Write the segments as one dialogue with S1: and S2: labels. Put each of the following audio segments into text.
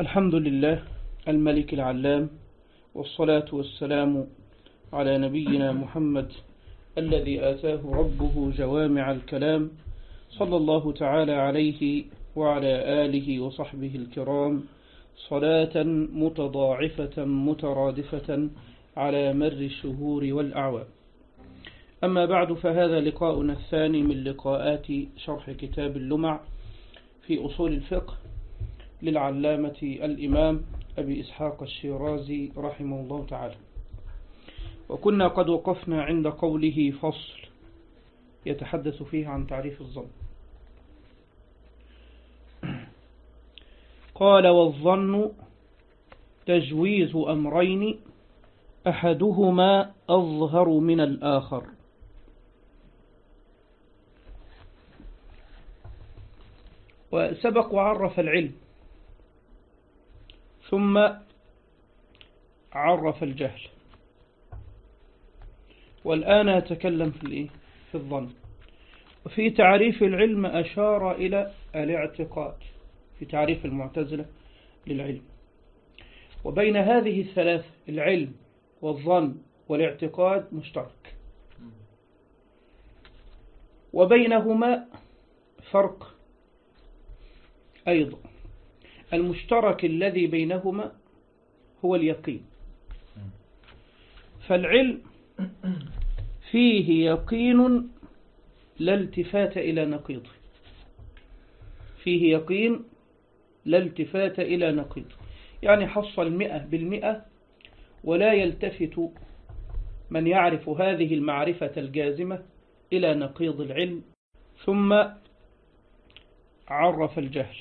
S1: الحمد لله الملك العلام، والصلاة والسلام على نبينا محمد الذي آتاه ربه جوامع الكلام، صلى الله تعالى عليه وعلى آله وصحبه الكرام صلاة متضاعفة مترادفة على مر الشهور والأعوام. أما بعد، فهذا لقاؤنا الثاني من لقاءات شرح كتاب اللمع في أصول الفقه للعلامة الإمام أبي إسحاق الشيرازي رحمه الله تعالى. وكنا قد وقفنا عند قوله فصل يتحدث فيه عن تعريف الظن. قال: والظن تجويز أمرين أحدهما أظهر من الآخر. وسبق وعرف العلم، ثم عرف الجهل، والآن يتكلم في الظن. وفي تعريف العلم أشار إلى الاعتقاد في تعريف المعتزلة للعلم. وبين هذه الثلاث، العلم والظن والاعتقاد، مشترك، وبينهما فرق أيضا. المشترك الذي بينهما هو اليقين. فالعلم فيه يقين لا التفات إلى نقيضه، فيه يقين لا التفات إلى نقيضه، يعني حصل 100%، ولا يلتفت من يعرف هذه المعرفة الجازمة إلى نقيض العلم. ثم عرف الجهل،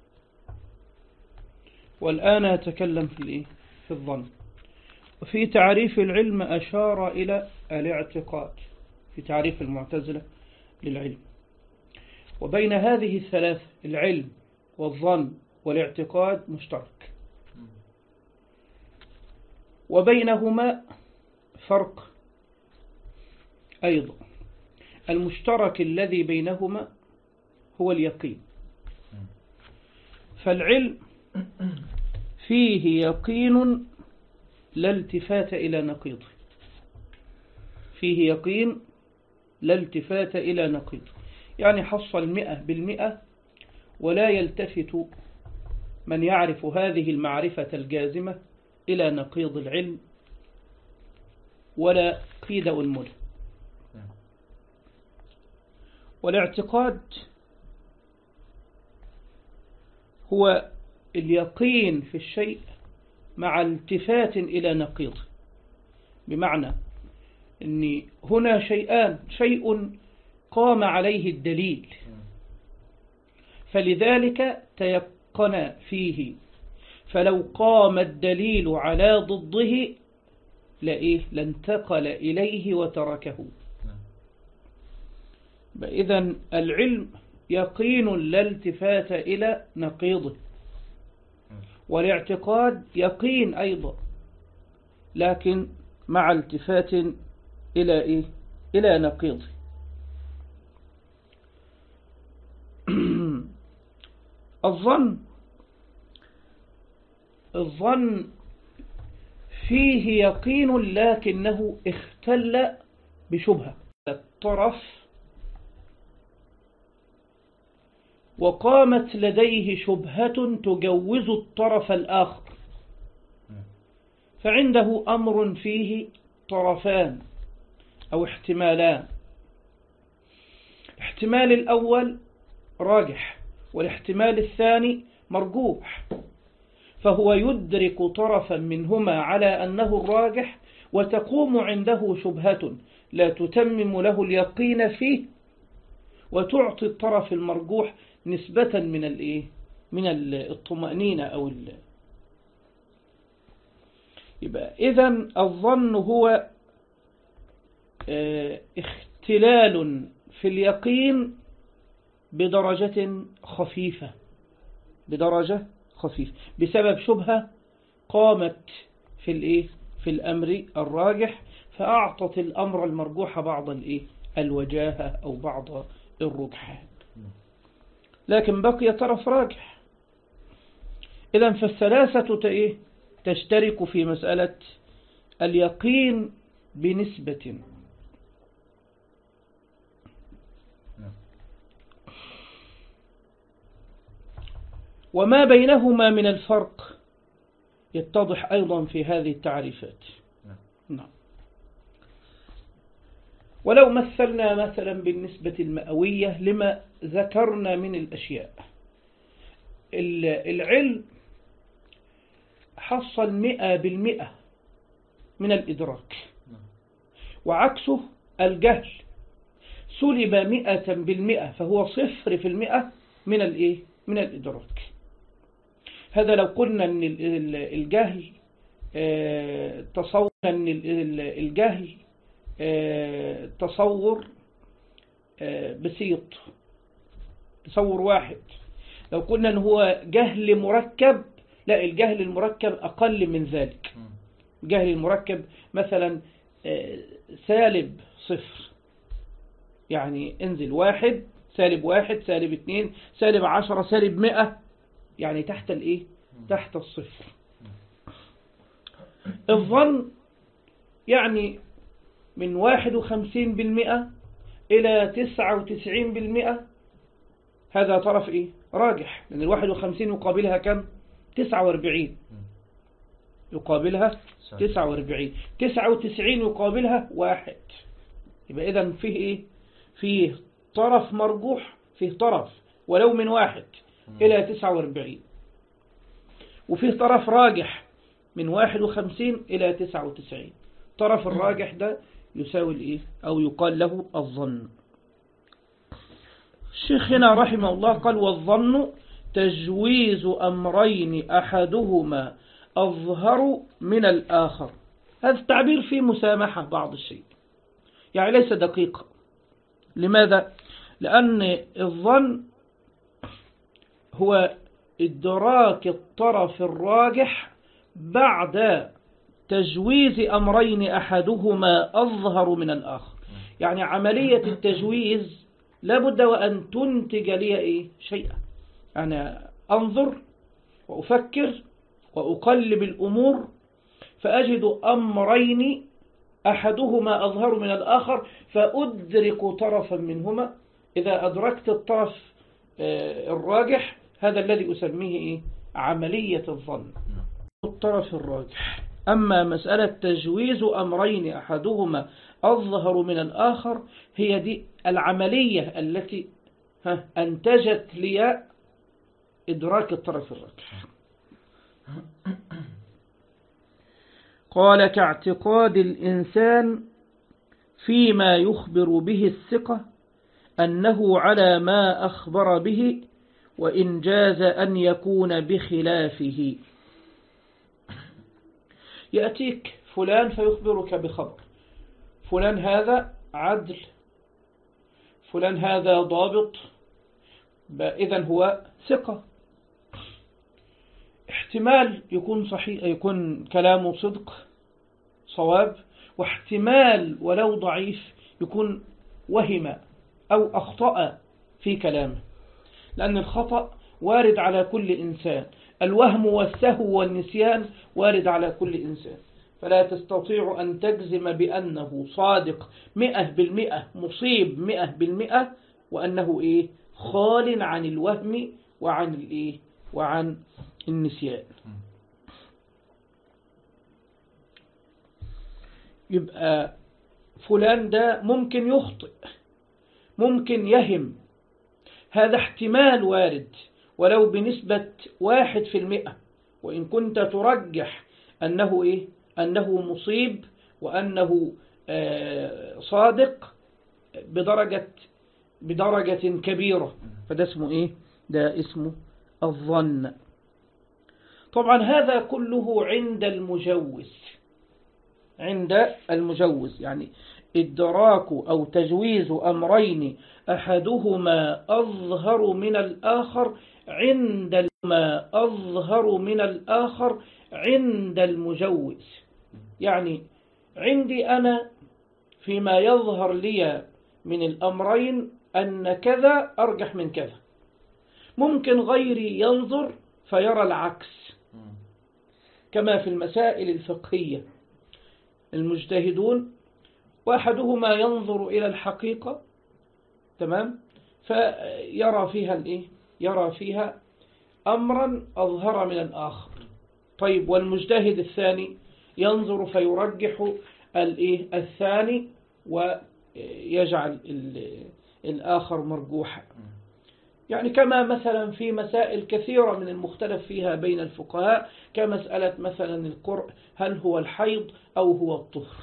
S1: والآن يتكلم في الظن. وفي تعريف العلم أشار إلى الاعتقاد في تعريف المعتزلة للعلم. وبين هذه الثلاث، العلم والظن والاعتقاد، مشترك، وبينهما فرق أيضا. المشترك الذي بينهما هو اليقين. فالعلم فيه يقين لا التفات إلى نقيضه، فيه يقين لا التفات إلى نقيضه، يعني حصل 100%، ولا يلتفت من يعرف هذه المعرفة الجازمة إلى نقيض العلم ولا قيد أنمله. والاعتقاد هو اليقين في الشيء مع التفات إلى نقيضه، بمعنى أن هنا شيء قام عليه الدليل، فلذلك تيقن فيه. فلو قام الدليل على ضده لانتقل إليه وتركه. إذن العلم يقين لا التفات إلى نقيضه، والاعتقاد يقين أيضا، لكن مع التفات إلى نقيضه. الظن فيه يقين لكنه اختل بشبهة الطرف، وقامت لديه شبهة تجوز الطرف الآخر، فعنده أمر فيه طرفان أو احتمالان. الاحتمال الأول راجح، والاحتمال الثاني مرجوح، فهو يدرك طرفا منهما على أنه الراجح، وتقوم عنده شبهة لا تتمم له اليقين فيه، وتعطي الطرف المرجوح نسبة من الطمأنينة يبقى إذن الظن هو اختلال في اليقين بدرجة خفيفة، بسبب شبهة قامت في الأمر الراجح، فأعطت الأمر المرجوح بعض الوجاهة أو بعض الرجحان، لكن بقي طرف راجح. إذن فالثلاثة تشترك في مسألة اليقين بنسبة. وما بينهما من الفرق يتضح أيضا في هذه التعريفات. نعم. ولو مثلا بالنسبة المئوية لما ذكرنا من الأشياء، العلم حصل 100% من الإدراك، وعكسه الجهل سلب 100%، فهو 0% من الإدراك. هذا لو قلنا أن الجهل تصور أن الجهل تصور بسيط، تصور واحد. لو قلنا أن هو جهل مركب، لا، الجهل المركب أقل من ذلك. الجهل المركب مثلا سالب 0، يعني انزل 1 سالب 1 سالب 2 سالب 10 سالب 100، يعني تحت تحت الصفر. الظن يعني من 51% إلى 99%، هذا طرف راجح، لأن 51 يقابلها كم؟ 49 يقابلها 49، 99 يقابلها 1. يبقى إذن فيه فيه طرف مرجوح، فيه طرف ولو من 1 إلى 49، وفيه طرف راجح من 51 إلى 99. طرف الراجح ده يساوي أو يقال له الظن. الشيخ هنا رحمه الله قال: والظن تجويز أمرين أحدهما أظهر من الآخر. هذا التعبير فيه مسامحة بعض الشيء، يعني ليس دقيقا. لماذا؟ لأن الظن هو إدراك الطرف الراجح بعد تجويز أمرين أحدهما أظهر من الآخر. يعني عملية التجويز لابد وأن تنتج لي شيئا. أنا أنظر وأفكر وأقلب الأمور فأجد أمرين أحدهما أظهر من الآخر، فأدرك طرفا منهما. إذا أدركت الطرف الراجح، هذا الذي أسميه عملية الظن، الطرف الراجح. أما مسألة تجويز أمرين أحدهما أظهر من الآخر، هي دي العملية التي أنتجت لي إدراك الطرف الراجح. قال: كاعتقاد الإنسان فيما يخبر به الثقة أنه على ما أخبر به، وإن جاز أن يكون بخلافه. يأتيك فلان فيخبرك بخبر، فلان هذا عدل، فلان هذا ضابط، إذن هو ثقة. احتمال يكون صحيح، يكون كلامه صدق صواب، واحتمال ولو ضعيف يكون وهم أو أخطأ في كلامه، لأن الخطأ وارد على كل إنسان، الوهم والسهو والنسيان وارد على كل إنسان. فلا تستطيع أن تجزم بأنه صادق 100%، مصيب 100%، وأنه خال عن الوهم وعن النسيان. يبقى فلان ده ممكن يخطئ، ممكن يهم، هذا احتمال وارد ولو بنسبة 1%، وإن كنت ترجح أنه مصيب وأنه صادق بدرجة كبيرة، فده اسمه ده اسمه الظن. طبعا هذا كله عند المجوز، يعني إدراك أو تجويز أمرين أحدهما أظهر من الآخر عند المجوز. يعني عندي أنا فيما يظهر لي من الأمرين أن كذا أرجح من كذا، ممكن غيري ينظر فيرى العكس، كما في المسائل الفقهية المجتهدون واحدهما ينظر إلى الحقيقة، تمام، فيرى فيها يرى فيها أمرا أظهر من الآخر. طيب والمجتهد الثاني ينظر فيرجح الثاني ويجعل الآخر مرجوحا. يعني كما مثلا في مسائل كثيرة من المختلف فيها بين الفقهاء، كمسألة مثلا القرء، هل هو الحيض أو هو الطهر.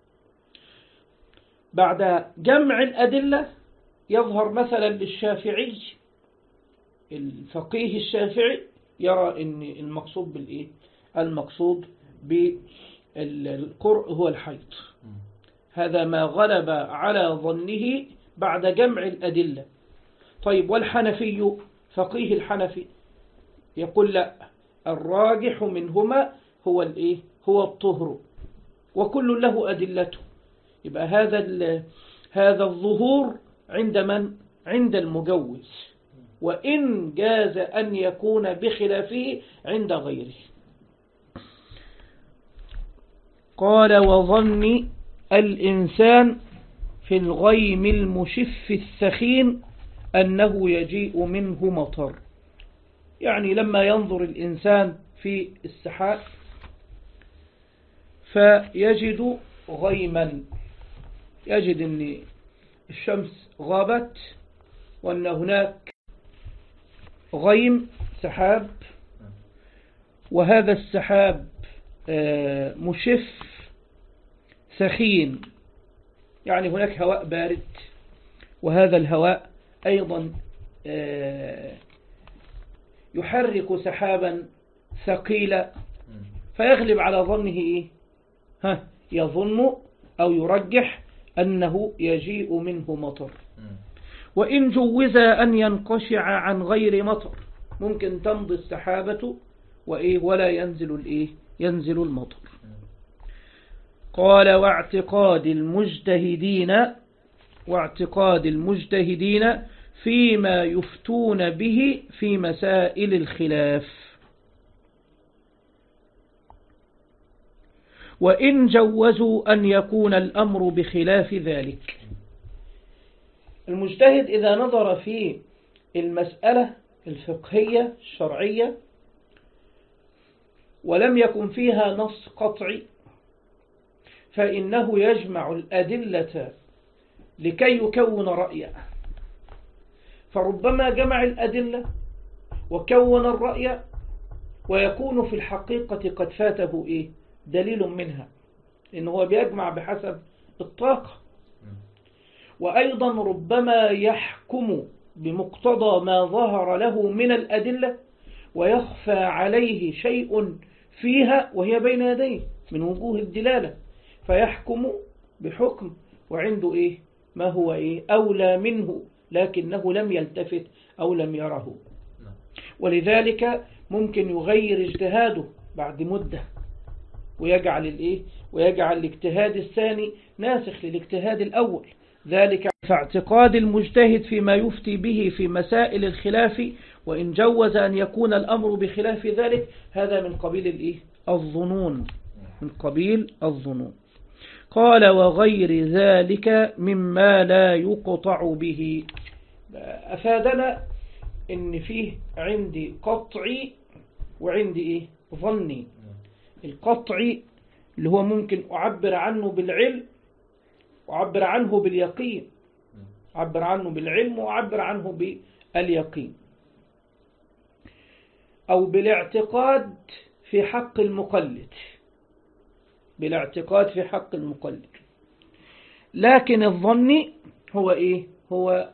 S1: بعد جمع الأدلة يظهر مثلا للشافعي، الفقيه الشافعي يرى أن المقصود المقصود بالقرء هو الحيض. هذا ما غلب على ظنه بعد جمع الأدلة. طيب والحنفي، فقيه الحنفي يقول لا، الراجح منهما هو الطهر، وكل له أدلته. يبقى هذا الظهور عند من؟ عند المجوز، وإن جاز أن يكون بخلافه عند غيره. قال وظن الإنسان في الغيم المشف الثخين أنه يجيء منه مطر. يعني لما ينظر الإنسان في السحاب فيجد غيما، يجد أن الشمس غابت وأن هناك غيم سحاب، وهذا السحاب مشف سخين، يعني هناك هواء بارد، وهذا الهواء أيضا يحرك سحابا ثقيلا، فيغلب على ظنه يظن أو يرجح أنه يجيء منه مطر. وإن جوز أن ينقشع عن غير مطر، ممكن تمضي السحابة ولا ينزل المطر. قال واعتقاد المجتهدين فيما يفتون به في مسائل الخلاف. وإن جوزوا أن يكون الأمر بخلاف ذلك. المجتهد إذا نظر في المسألة الفقهية الشرعية ولم يكن فيها نص قطعي، فإنه يجمع الأدلة لكي يكون رأيه. فربما جمع الأدلة وكون الرأي ويكون في الحقيقة قد فاته دليل منها، إنه هو بيجمع بحسب الطاقة. وأيضا ربما يحكم بمقتضى ما ظهر له من الأدلة ويخفى عليه شيء فيها وهي بين يديه من وجوه الدلالة، فيحكم بحكم وعنده ما هو أولى منه، لكنه لم يلتفت أو لم يره. ولذلك ممكن يغير اجتهاده بعد مدة ويجعل الاجتهاد الثاني ناسخ للاجتهاد الأول. ذلك فاعتقاد المجتهد فيما يفتي به في مسائل الخلاف، وإن جوز أن يكون الأمر بخلاف ذلك، هذا من قبيل الظنون، من قبيل الظنون. قال وغير ذلك مما لا يقطع به. أفادنا إن فيه عندي قطعي وعندي ظني. القطعي اللي هو ممكن أعبر عنه بالعلم وأعبر عنه باليقين، أعبر عنه بالعلم وأعبر عنه باليقين، أو بالاعتقاد في حق المقلد، بالاعتقاد في حق المقلد. لكن الظن هو هو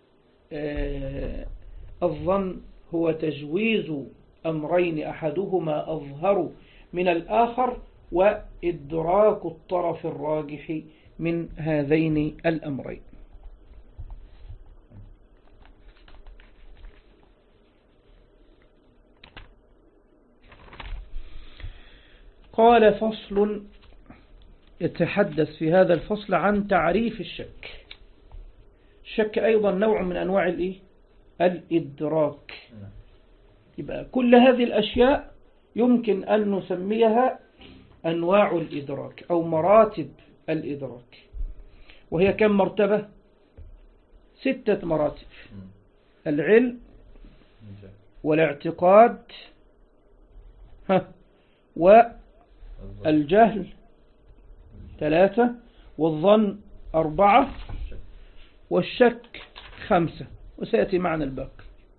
S1: الظن هو تجويز أمرين أحدهما أظهر من الآخر وإدراك الطرف الراجح من هذين الأمرين. قال فصل يتحدث في هذا الفصل عن تعريف الشك. الشك أيضا نوع من أنواع الإدراك. يبقى كل هذه الأشياء يمكن أن نسميها أنواع الإدراك أو مراتب الإدراك. وهي كم مرتبة؟ 6 مراتب: العلم والاعتقاد والجهل 3، والظن 4، والشك 5، وسيأتي معنا الباقي.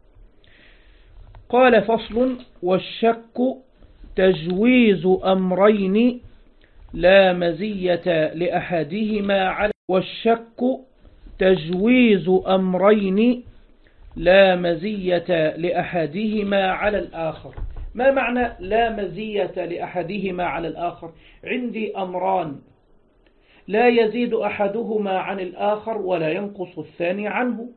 S1: قال: فصل: والشك تجويز أمرين لا مزية لأحدهما على والشك تجويز أمرين لا مزية لأحدهما على الآخر. ما معنى لا مزية لأحدهما على الآخر؟ عندي أمران لا يزيد أحدهما عن الآخر ولا ينقص الثاني عنه،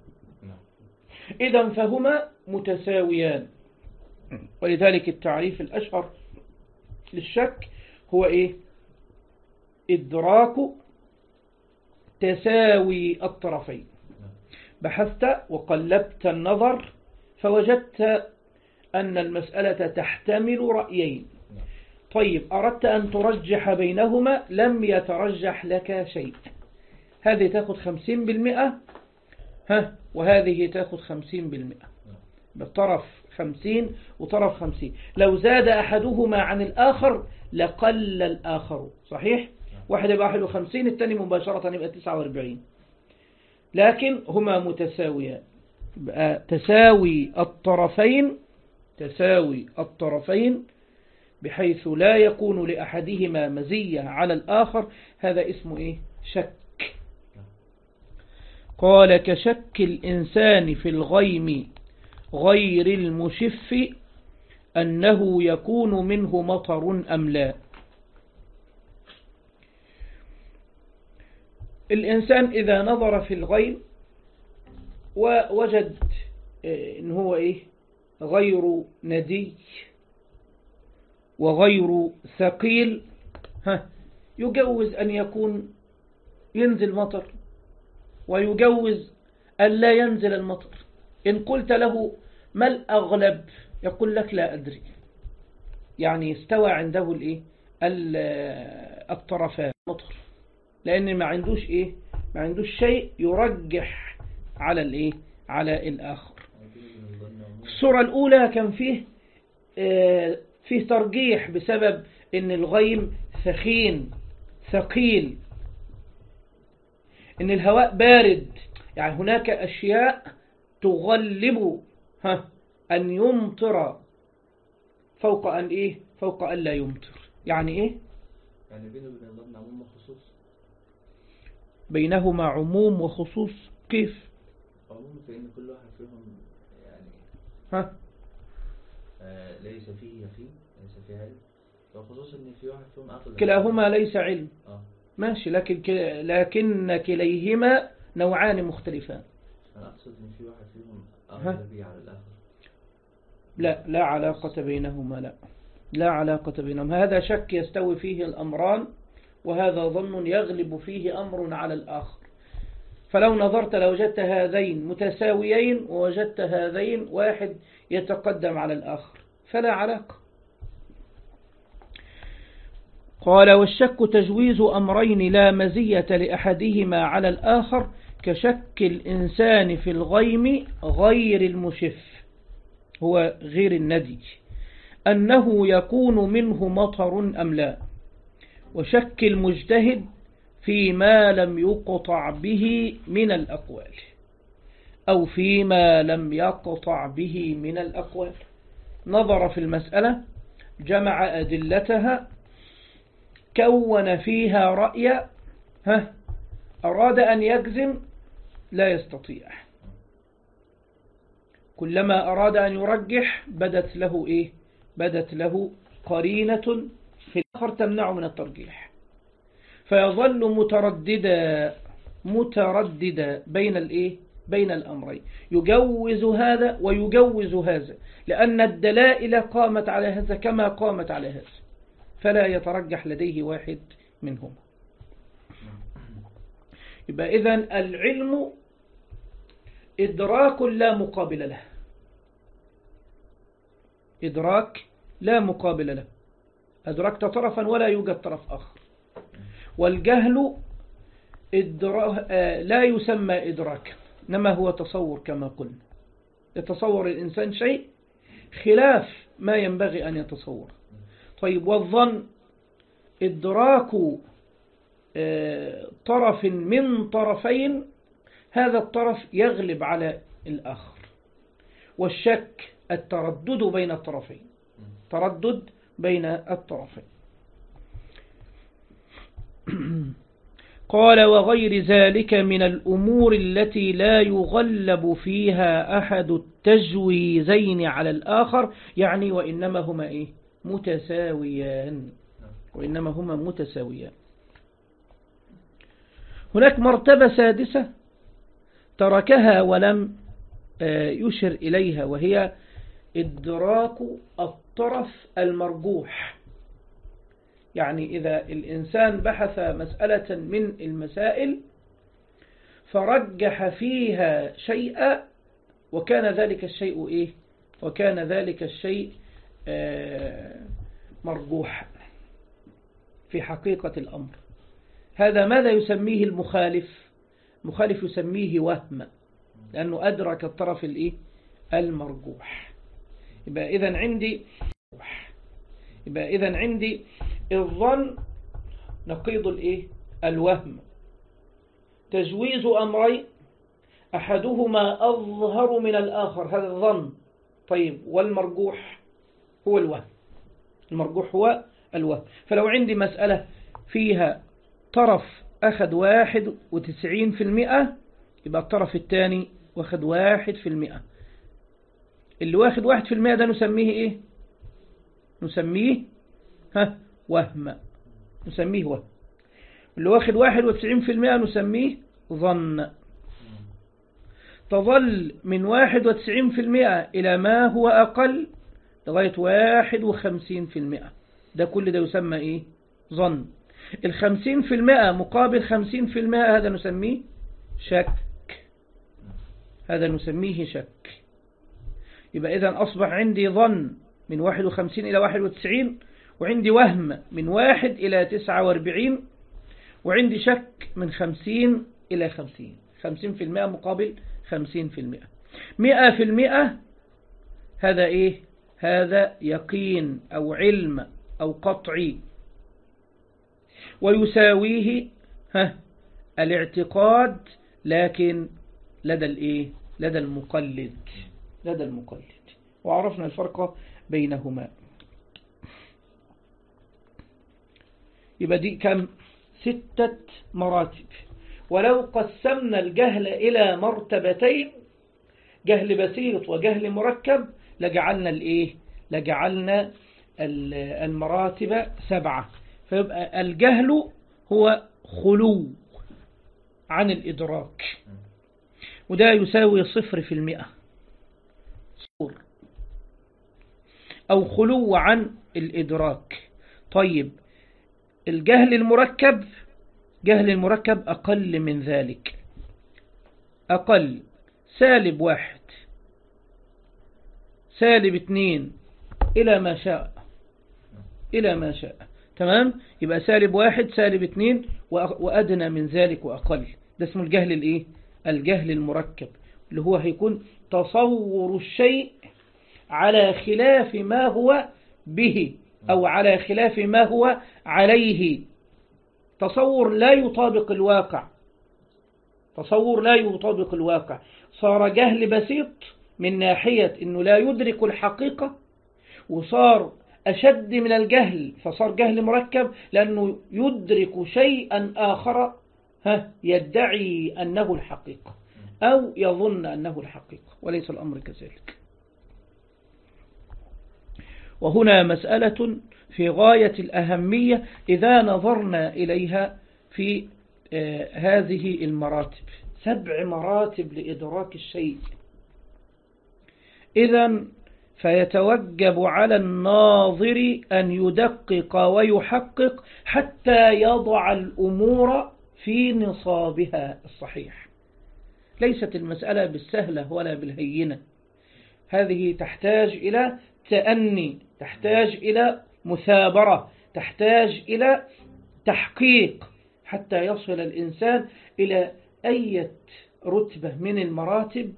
S1: إذن فهما متساويان. ولذلك التعريف الأشهر للشك هو إيه؟ إدراك تساوي الطرفين. بحثت وقلبت النظر فوجدت أن المسألة تحتمل رأيين. طيب، أردت أن ترجح بينهما، لم يترجح لك شيء. هذه تأخذ 50%، وهذه تأخذ 50%، بالطرف 50 وطرف 50. لو زاد أحدهما عن الآخر لقل الآخر، صحيح؟ واحد يبقى 51، الثاني مباشرة يبقى 49، لكن هما متساويان. تساوي الطرفين بحيث لا يكون لأحدهما مزية على الآخر. هذا اسمه إيه؟ شك. قال: كشك الإنسان في الغيم غير المشف أنه يكون منه مطر أم لا. الإنسان إذا نظر في الغيم ووجد إن هو إيه؟ غير ندي وغير ثقيل، يجوز أن يكون ينزل مطر، ويجوز أن لا ينزل المطر. إن قلت له ما الأغلب يقول لك لا أدري، يعني استوى عنده الإيه؟ الطرفان مطر، لأن ما عندوش إيه؟ ما عندوش شيء يرجح على الإيه؟ على الآخر. الصورة الأولى كان فيه ترجيح بسبب إن الغيم ثقيل، إن الهواء بارد، يعني هناك أشياء تغلب أن يمطر فوق أن إيه؟ فوق أن لا يمطر. يعني إيه؟
S2: يعني بينهما عموم وخصوص.
S1: بينهما عموم وخصوص. كيف؟
S2: عموم فإن كل واحد فيهم يعني ليس فيه يقين، ليس فيه علم، وخصوص إن في واحد فيهم أغلب.
S1: كلاهما ليس علم. ماشي، لكن كليهما نوعان مختلفان.
S2: أنا أقصد إن في واحد فيهم أغلبية على الآخر.
S1: لا علاقة بينهما، لا علاقة بينهما. هذا شك يستوي فيه الأمران، وهذا ظن يغلب فيه أمر على الآخر. فلو نظرت لوجدت هذين متساويين، ووجدت هذين واحد يتقدم على الآخر، فلا علاقة. قال: والشك تجويز أمرين لا مزية لأحدهما على الآخر، كشك الإنسان في الغيم غير المشف، هو غير الندي، أنه يكون منه مطر أم لا، وشك المجتهد فيما لم يقطع به من الأقوال، أو فيما لم يقطع به من الأقوال. نظر في المسألة، جمع أدلتها، كون فيها رأي، أراد أن يجزم لا يستطيع. كلما أراد أن يرجح بدت له إيه؟ بدت له قرينة في الآخر تمنع من الترجيح، فيظل مترددا بين الإيه؟ بين الأمرين، يجوز هذا ويجوز هذا، لأن الدلائل قامت على هذا كما قامت على هذا، فلا يترجح لديه واحد منهما. يبقى إذن العلم إدراك لا مقابل له، إدراك لا مقابل له، أدركت طرفا ولا يوجد طرف آخر. والجهل لا يسمى إدراكا، إنما هو تصور كما قلنا، يتصور الإنسان شيء خلاف ما ينبغي أن يتصور. طيب، والظن إدراك طرف من طرفين، هذا الطرف يغلب على الآخر. والشك التردد بين الطرفين، تردد بين الطرفين. قال وغير ذلك من الأمور التي لا يغلب فيها أحد التجويزين على الآخر، يعني وإنما هما إيه؟ متساويان، وإنما هما متساويان. هناك مرتبة سادسة تركها ولم يشر إليها، وهي إدراك الطرف المرجوح. يعني إذا الإنسان بحث مسألة من المسائل فرجح فيها شيئا، وكان ذلك الشيء إيه؟ وكان ذلك الشيء مرجوح في حقيقة الأمر، هذا ماذا يسميه المخالف؟ المخالف يسميه وهم، لأنه أدرك الطرف الإيه؟ المرجوح. يبقى إذن عندي الظن نقيض الإيه؟ الوهم. تجويز أمرين أحدهما أظهر من الآخر، هذا الظن. طيب، والمرجوح هو الوهم، المرجوح هو الوهم. فلو عندي مسألة فيها طرف أخذ 91%، يبقى الطرف الثاني واخد 1%. اللي واخد 1% ده نسميه إيه؟ نسميه وهم، نسميه وهم. اللي واخد 91% نسميه ظن. تظل من 91% إلى ما هو أقل لغاية 51%، ده كل ده يسمى إيه؟ ظن. 50% مقابل 50%، هذا نسميه شك، هذا نسميه شك. يبقى إذن أصبح عندي ظن من 51 إلى 91، وعندي وهم من 1 إلى 49، وعندي شك من 50 إلى 50. 50% مقابل 50%. 100% هذا إيه؟ هذا يقين أو علم أو قطعي. ويساويه الاعتقاد، لكن لدى الإيه؟ لدى المقلد، لدى المقلد. وعرفنا الفرق بينهما. يبقى دي كم؟ 6 مراتب. ولو قسمنا الجهل إلى مرتبتين، جهل بسيط وجهل مركب، لجعلنا الإيه؟ لجعلنا المراتب 7. فيبقى الجهل هو خلو عن الإدراك، وده يساوي 0%، أو خلو عن الإدراك. طيب، الجهل المركب، جهل المركب أقل من ذلك، أقل، -1 -2 إلى ما شاء، إلى ما شاء. تمام؟ يبقى -1 -2 وأدنى من ذلك وأقل، ده اسمه الجهل الإيه؟ الجهل المركب، اللي هو هيكون تصور الشيء على خلاف ما هو به، أو على خلاف ما هو عليه. تصور لا يطابق الواقع، تصور لا يطابق الواقع. صار جهل بسيط من ناحية أنه لا يدرك الحقيقة، وصار أشد من الجهل فصار جهل مركب، لأنه يدرك شيئا آخر يدعي أنه الحقيقة، أو يظن أنه الحقيقة، وليس الأمر كذلك. وهنا مسألة في غاية الأهمية إذا نظرنا إليها في هذه المراتب. 7 مراتب لإدراك الشيء. إذن فيتوجب على الناظر أن يدقق ويحقق حتى يضع الأمور في نصابها الصحيح. ليست المسألة بالسهلة ولا بالهينة، هذه تحتاج إلى تأني، تحتاج إلى مثابرة، تحتاج إلى تحقيق حتى يصل الإنسان إلى أي رتبة من المراتب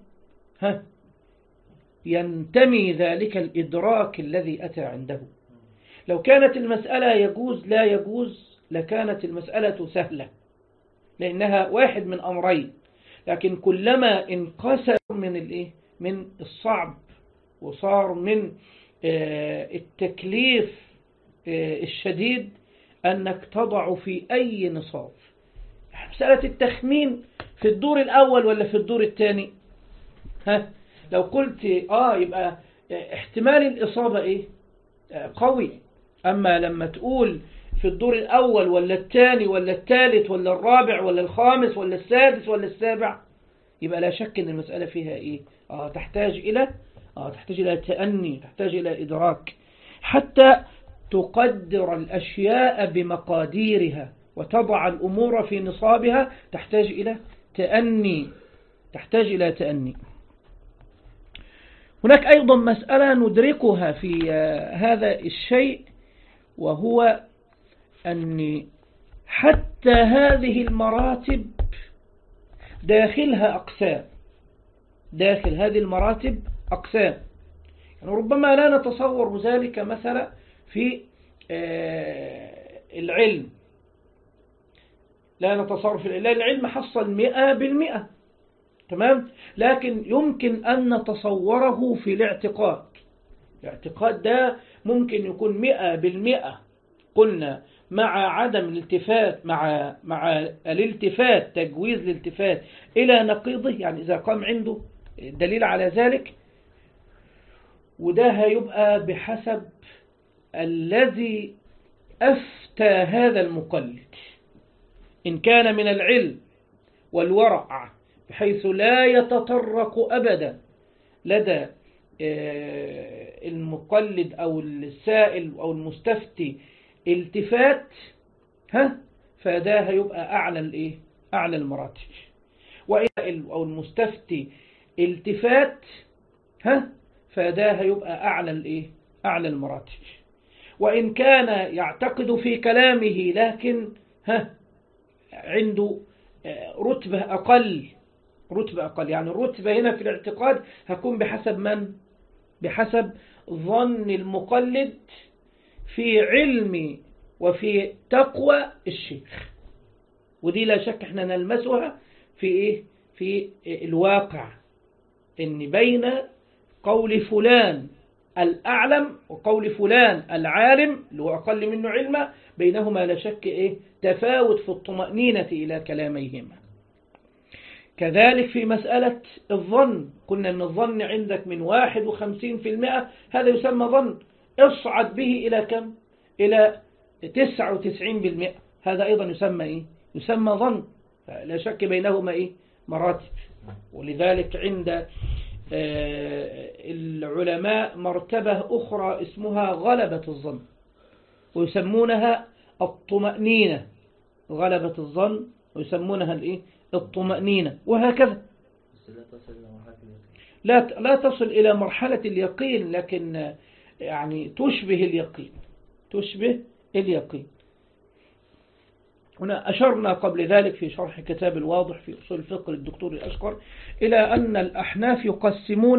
S1: ينتمي ذلك الإدراك الذي أتى عنده. لو كانت المسألة يجوز لا يجوز لكانت المسألة سهلة، لأنها واحد من أمرين، لكن كلما انقسم من الصعب وصار من التكليف الشديد أنك تضع في أي نصاب. مسألة التخمين في الدور الأول ولا في الدور الثاني؟ لو قلت يبقى احتمال الإصابة قوي. أما لما تقول في الدور الأول ولا الثاني ولا الثالث ولا الرابع ولا الخامس ولا السادس ولا السابع، يبقى لا شك أن المسألة فيها تحتاج إلى تأني، تحتاج إلى إدراك حتى تقدر الأشياء بمقاديرها وتضع الأمور في نصابها. تحتاج إلى تأني. هناك أيضا مسألة ندركها في هذا الشيء، وهو أن حتى هذه المراتب داخلها أقسام، داخل هذه المراتب أقسام. يعني ربما لا نتصور ذلك مثلا في العلم، لا نتصور في العلم حصل 100%، تمام، لكن يمكن أن نتصوره في الاعتقاد. الاعتقاد ده ممكن يكون 100%، قلنا مع عدم الالتفات، مع الالتفات، تجويز الالتفات إلى نقيضه، يعني إذا قام عنده دليل على ذلك، وده هيبقى بحسب الذي أفتى هذا المقلد. إن كان من العلم والورع بحيث لا يتطرق أبدا لدى المقلد أو السائل أو المستفتي التفات، فده هيبقى أعلى المراتب. وإن أو المستفتي التفات، فده هيبقى أعلى المراتب. وإن كان يعتقد في كلامه لكن عنده رتبة أقل، يعني الرتبة هنا في الاعتقاد هكون بحسب من؟ بحسب ظن المقلد في علم وفي تقوى الشيخ. ودي لا شك احنا نلمسها في الواقع، ان بين قول فلان الأعلم وقول فلان العالم اللي هو أقل منه علما، بينهما لا شك تفاوت في الطمأنينة إلى كلاميهما. كذلك في مسألة الظن، قلنا أن الظن عندك من 51%، هذا يسمى ظن. اصعد به إلى كم؟ إلى 99%، هذا أيضا يسمى ظن. لا شك بينهما مراتب. ولذلك عند العلماء مرتبة أخرى اسمها غلبة الظن، ويسمونها الطمأنينة. غلبة الظن ويسمونها الطمأنينة، وهكذا. لا تصل إلى مرحلة اليقين، لكن يعني تشبه اليقين. هنا أشرنا قبل ذلك في شرح كتاب الواضح في أصول الفقه للدكتور الأشقر إلى أن الأحناف يقسمون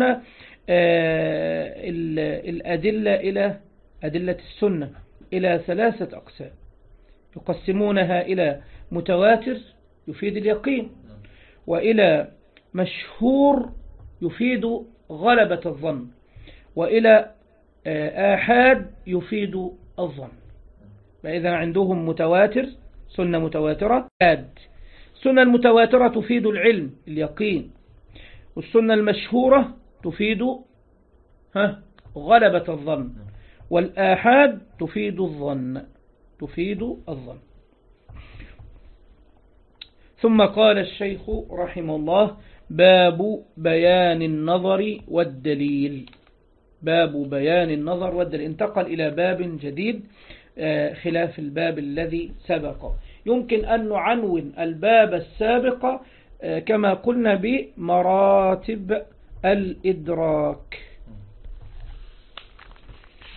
S1: الأدلة إلى أدلة السنة إلى 3 أقسام. يقسمونها إلى متواتر يفيد اليقين، وإلى مشهور يفيد غلبة الظن، وإلى آحاد يفيد الظن. فإذا عندهم متواتر، سنة متواترة، السنة المتواترة تفيد العلم اليقين، والسنة المشهورة تفيد غلبة الظن، والآحاد تفيد الظن. ثم قال الشيخ رحمه الله: باب بيان النظر والدليل. باب بيان النظر والدليل. انتقل إلى باب جديد خلاف الباب الذي سبق. يمكن أن نعنون الباب السابق كما قلنا بمراتب الإدراك.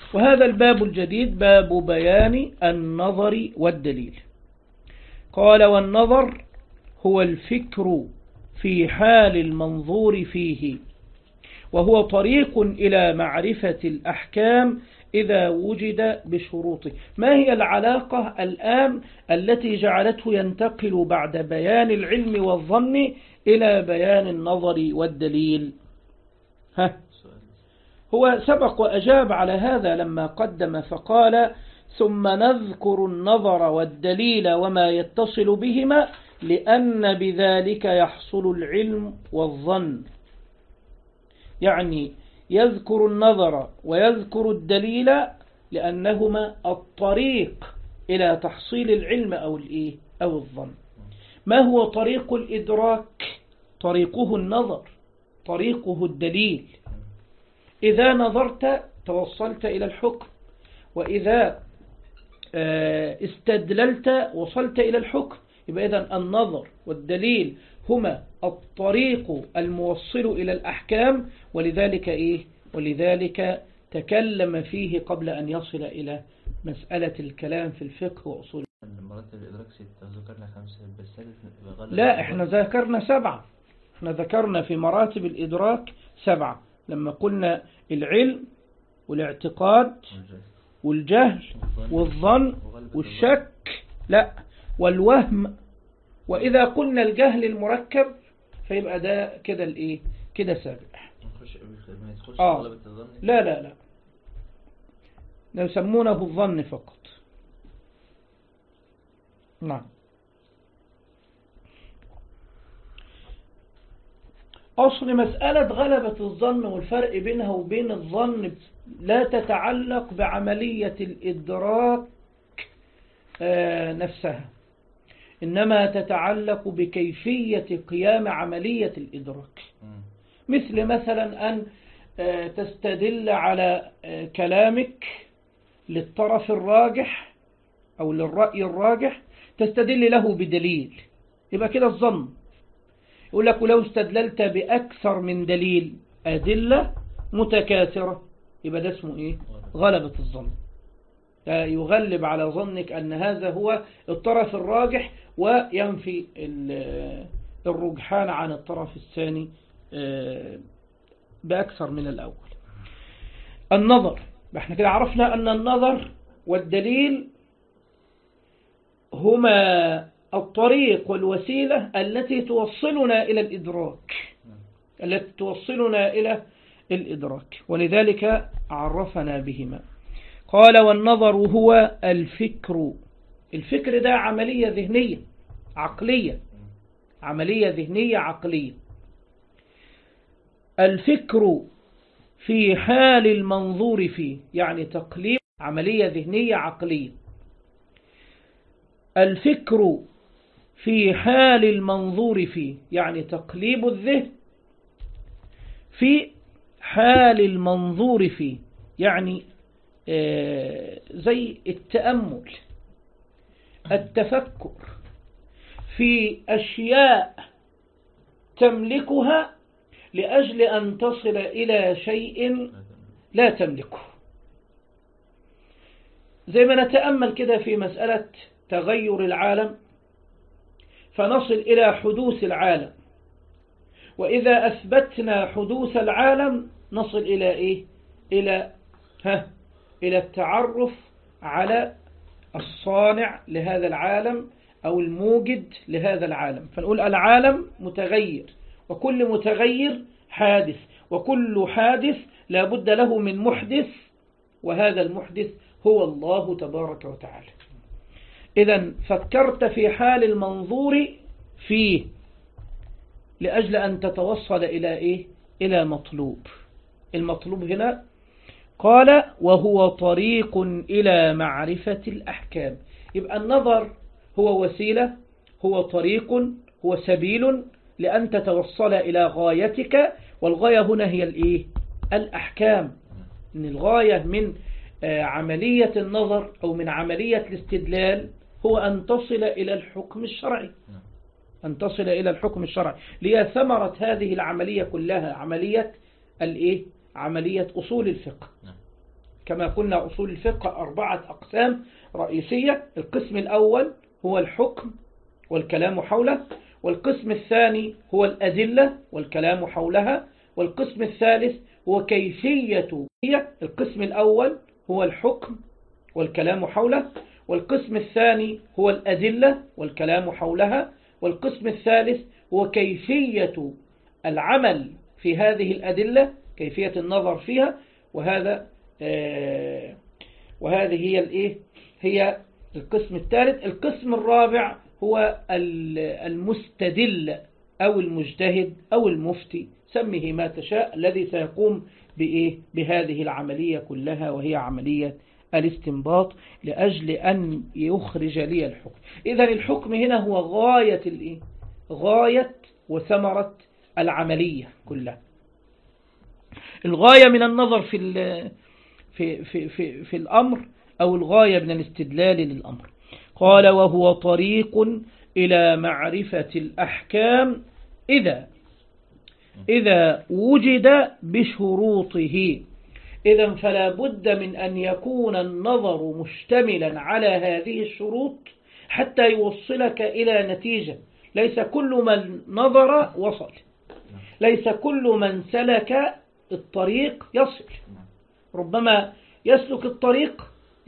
S1: وهذا الباب الجديد باب بيان النظر والدليل. قال: والنظر هو الفكر في حال المنظور فيه، وهو طريق إلى معرفة الأحكام إذا وجد بشروطه. ما هي العلاقة الآن التي جعلته ينتقل بعد بيان العلم والظن إلى بيان النظر والدليل؟ هو سبق وأجاب على هذا لما قدم فقال: ثم نذكر النظر والدليل وما يتصل بهما لأن بذلك يحصل العلم والظن. يعني يذكر النظر ويذكر الدليل لأنهما الطريق إلى تحصيل العلم أو الظن. ما هو طريق الإدراك؟ طريقه النظر، طريقه الدليل. إذا نظرت توصلت إلى الحكم، وإذا استدللت وصلت إلى الحكم. يبقى إذن النظر والدليل هما الطريق الموصل إلى الأحكام، ولذلك تكلم فيه قبل أن يصل إلى مسألة الكلام في الفقه وأصول.
S2: مراتب الإدراك 6 ذكرنا 5 بس.
S1: لا، احنا ذكرنا 7. احنا ذكرنا في مراتب الإدراك 7 لما قلنا العلم والاعتقاد والجهل والظن والشك والوهم. وإذا قلنا الجهل المركب فيبقى ده كده كده سابع. لا يسمونه الظن فقط. نعم. أصل مسألة غلبة الظن والفرق بينها وبين الظن لا تتعلق بعملية الإدراك نفسها، إنما تتعلق بكيفية قيام عملية الإدراك. مثلا أن تستدل على كلامك للطرف الراجح أو للرأي الراجح، تستدل له بدليل، يبقى كده الظن. يقول لك: ولو استدللت بأكثر من دليل أدلة متكاثرة، يبقى ده اسمه غلبة الظن. يغلب على ظنك أن هذا هو الطرف الراجح وينفي الرجحان عن الطرف الثاني بأكثر من الأول. النظر، احنا كده عرفنا أن النظر والدليل هما الطريق والوسيلة التي توصلنا إلى الإدراك، ولذلك عرفنا بهما. قال: والنظر هو الفكر. الفكر ده عملية ذهنية عقلية. الفكر في حال المنظور فيه، يعني تقليب، عملية ذهنية عقلية. الفكر في حال المنظور فيه، يعني تقليب الذهن في حال المنظور فيه، يعني زي التأمل، التفكر في أشياء تملكها لأجل أن تصل إلى شيء لا تملكه. زي ما نتأمل كده في مسألة تغير العالم فنصل إلى حدوث العالم، وإذا أثبتنا حدوث العالم نصل إلى إلى التعرف على الصانع لهذا العالم أو الموجد لهذا العالم. فنقول العالم متغير، وكل متغير حادث، وكل حادث لا بد له من محدث، وهذا المحدث هو الله تبارك وتعالى. إذن فكرت في حال المنظور فيه لأجل أن تتوصل إلى مطلوب. المطلوب هنا قال: وهو طريق إلى معرفة الأحكام. يبقى النظر هو وسيلة، هو طريق، هو سبيل لأن تتوصل إلى غايتك، والغاية هنا هي الأحكام. إن الغاية من عملية النظر أو من عملية الاستدلال هو أن تصل إلى الحكم الشرعي، لهي ثمرة هذه العملية كلها عملية عملية أصول الفقه. كما قلنا أصول الفقه 4 أقسام رئيسية. القسم الأول هو الحكم والكلام حوله، والقسم الثاني هو الأدلة والكلام حولها، والقسم الثالث هو كيفية. القسم الأول هو الحكم والكلام حوله، والقسم الثاني هو الأدلة والكلام حولها، والقسم الثالث هو كيفية العمل في هذه الأدلة، كيفية النظر فيها. وهذه هي القسم الثالث. القسم الرابع هو المستدل أو المجتهد أو المفتي، سميه ما تشاء، الذي سيقوم بهذه العملية كلها، وهي عملية الاستنباط لأجل أن يخرج لي الحكم. إذن الحكم هنا هو غاية وثمرة العملية كلها. الغاية من النظر في الأمر، أو الغاية من الاستدلال للأمر. قال: وهو طريق إلى معرفة الأحكام إذا وجد بشروطه. إذن فلا بد من أن يكون النظر مشتملا على هذه الشروط حتى يوصلك إلى نتيجة. ليس كل من نظر وصل، ليس كل من سلك الطريق يصل. ربما يسلك الطريق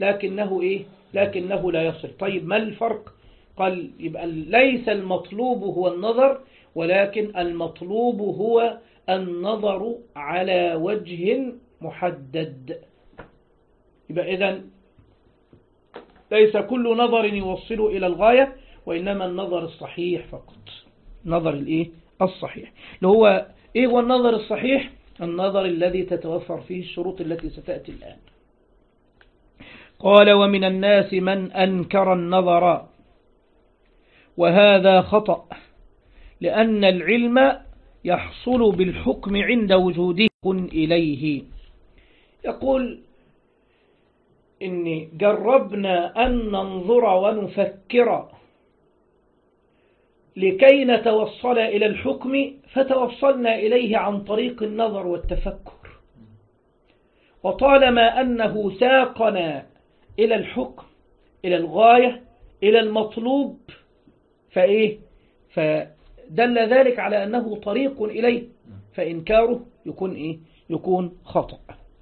S1: لكنه لا يصل. طيب ما الفرق؟ قال: يبقى ليس المطلوب هو النظر، ولكن المطلوب هو النظر على وجه محدد. يبقى إذن ليس كل نظر يوصل إلى الغاية، وإنما النظر الصحيح فقط. نظر الصحيح اللي هو هو النظر الصحيح؟ النظر الذي تتوفر فيه الشروط التي ستأتي الآن. قال: ومن الناس من أنكر النظر، وهذا خطأ، لأن العلم يحصل بالحكم عند وجوده إليه. يقول: إني جربنا أن ننظر ونفكر لكي نتوصل إلى الحكم، فتوصلنا إليه عن طريق النظر والتفكر، وطالما أنه ساقنا إلى الحكم، إلى الغاية، إلى المطلوب، فدل ذلك على أنه طريق إليه، فإنكاره يكون خطأ.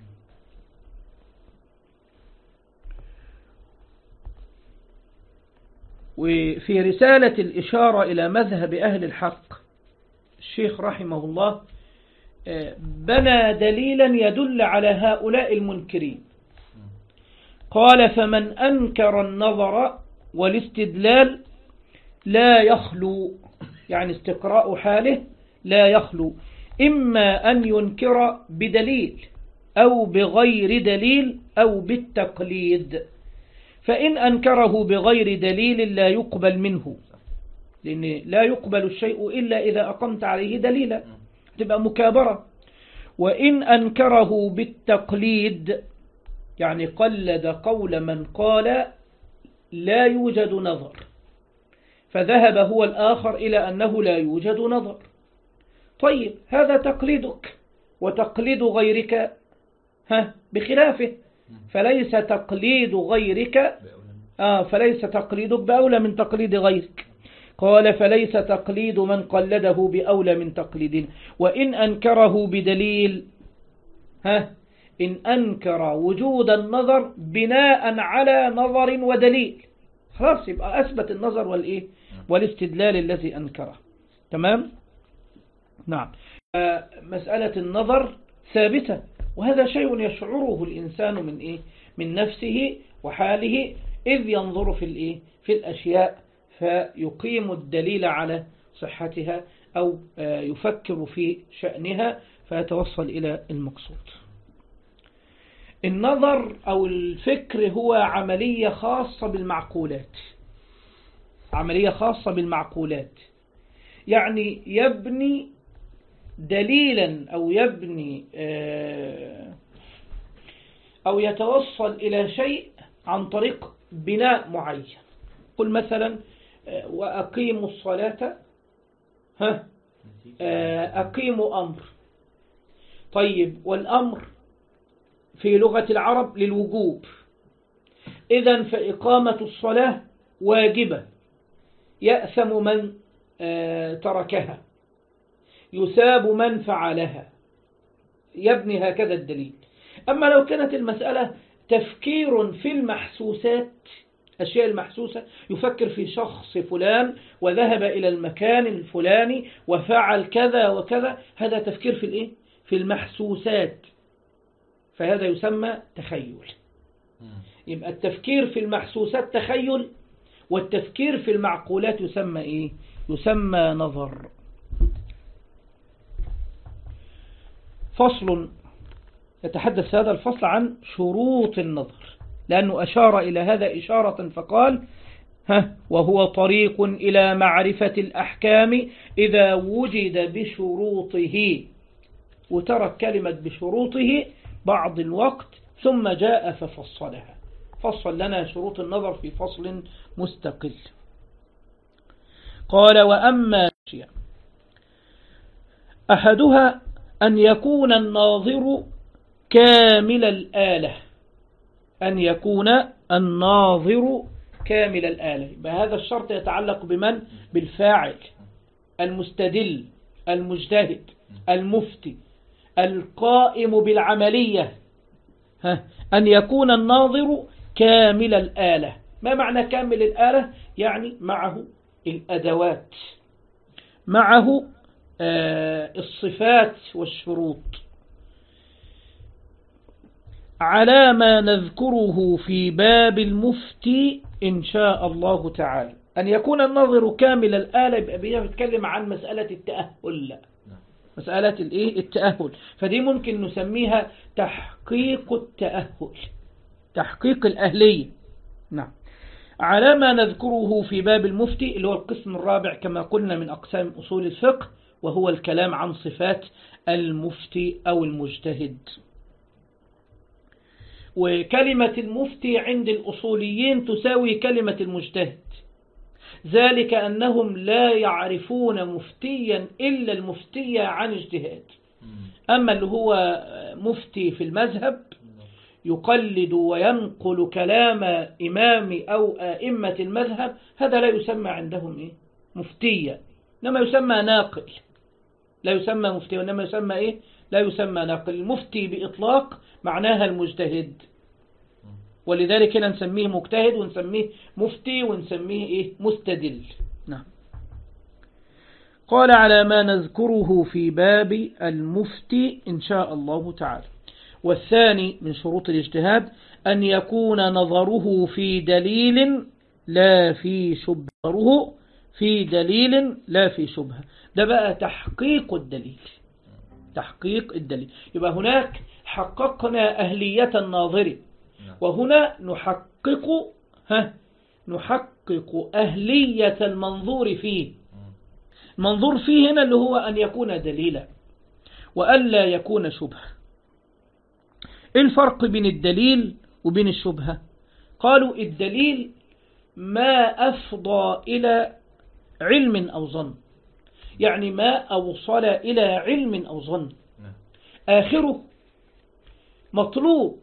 S1: وفي رسالة الإشارة إلى مذهب أهل الحق، الشيخ رحمه الله بنى دليلا يدل على هؤلاء المنكرين. قال: فمن أنكر النظر والاستدلال لا يخلو، يعني استقراء حاله لا يخلو، إما أن ينكر بدليل أو بغير دليل أو بالتقليد. فإن أنكره بغير دليل لا يقبل منه، لأن لا يقبل الشيء إلا إذا أقمت عليه دليلا، تبقى مكابرة. وإن أنكره بالتقليد، يعني قلد قول من قال لا يوجد نظر، فذهب هو الآخر إلى أنه لا يوجد نظر. طيب هذا تقليدك، وتقليد غيرك بخلافه، فليس تقليد غيرك فليس تقليدك بأولى من تقليد غيرك. قال: فليس تقليد من قلده بأولى من تقليد. وإن أنكره بدليل، إن أنكر وجود النظر بناء على نظر ودليل، خلاص يبقى أثبت النظر والاستدلال الذي أنكره. تمام؟ نعم. مسألة النظر ثابتة، وهذا شيء يشعره الإنسان من نفسه وحاله، إذ ينظر في الأشياء فيقيم الدليل على صحتها، أو يفكر في شأنها فيتوصل إلى المقصود. النظر أو الفكر هو عملية خاصة بالمعقولات، عملية خاصة بالمعقولات، يعني يبني دليلا أو يبني أو يتوصل إلى شيء عن طريق بناء معين. قل مثلا: وأقيموا الصلاة، أقيموا أمر. طيب والأمر في لغة العرب للوجوب، إذن فإقامة الصلاة واجبة، يأثم من تركها، يثاب من فعلها، يبني هكذا الدليل. أما لو كانت المسألة تفكير في المحسوسات، أشياء المحسوسة، يفكر في شخص فلان وذهب إلى المكان الفلاني وفعل كذا وكذا، هذا تفكير في الإيه؟ في المحسوسات، فهذا يسمى تخيل. يبقى التفكير في المحسوسات تخيل، والتفكير في المعقولات يسمى إيه؟ يسمى نظر. فصل يتحدث هذا الفصل عن شروط النظر، لأنه أشار إلى هذا إشارة فقال وهو طريق إلى معرفة الأحكام إذا وجد بشروطه، وترك كلمة بشروطه بعض الوقت ثم جاء ففصلها، فصل لنا شروط النظر في فصل مستقل. قال وأما أحدها أن يكون الناظر كامل الآلة، أن يكون الناظر كامل الآلة، بهذا الشرط يتعلق بمن؟ بالفاعل، المستدل، المجتهد، المفتي، القائم بالعملية. أن يكون الناظر كامل الآلة. ما معنى كامل الآلة؟ يعني معه الأدوات، معه الصفات والشروط، على ما نذكره في باب المفتي إن شاء الله تعالى. أن يكون الناظر كامل الآلة يبقى بيتكلم عن مسألة التأهل، مسألة التأهل، فدي ممكن نسميها تحقيق التأهل، تحقيق الأهلية. نعم. على ما نذكره في باب المفتي اللي هو القسم الرابع كما قلنا من أقسام أصول الفقه، وهو الكلام عن صفات المفتي أو المجتهد. وكلمة المفتي عند الأصوليين تساوي كلمة المجتهد، ذلك أنهم لا يعرفون مفتيا إلا المفتي عن اجتهاد. أما اللي هو مفتي في المذهب يقلد وينقل كلام إمام أو أئمة المذهب، هذا لا يسمى عندهم مفتيا، إنما يسمى ناقل، لا يسمى مفتي، وإنما يسمى لا يسمى ناقل. المفتي بإطلاق معناها المجتهد، ولذلك هنا نسميه مجتهد ونسميه مفتي ونسميه مستدل. نعم. قال على ما نذكره في باب المفتي إن شاء الله تعالى. والثاني من شروط الاجتهاد أن يكون نظره في دليل لا في شبهه، في دليل لا في شبهة. ده بقى تحقيق الدليل، تحقيق الدليل. يبقى هناك حققنا أهلية الناظر، وهنا نحقق أهلية المنظور فيه. المنظور فيه هنا اللي هو أن يكون دليلا وألا يكون شبهة. إيه الفرق بين الدليل وبين الشبهة؟ قالوا الدليل ما أفضى إلى علم أو ظن، يعني ما أوصل إلى علم أو ظن، آخره مطلوب،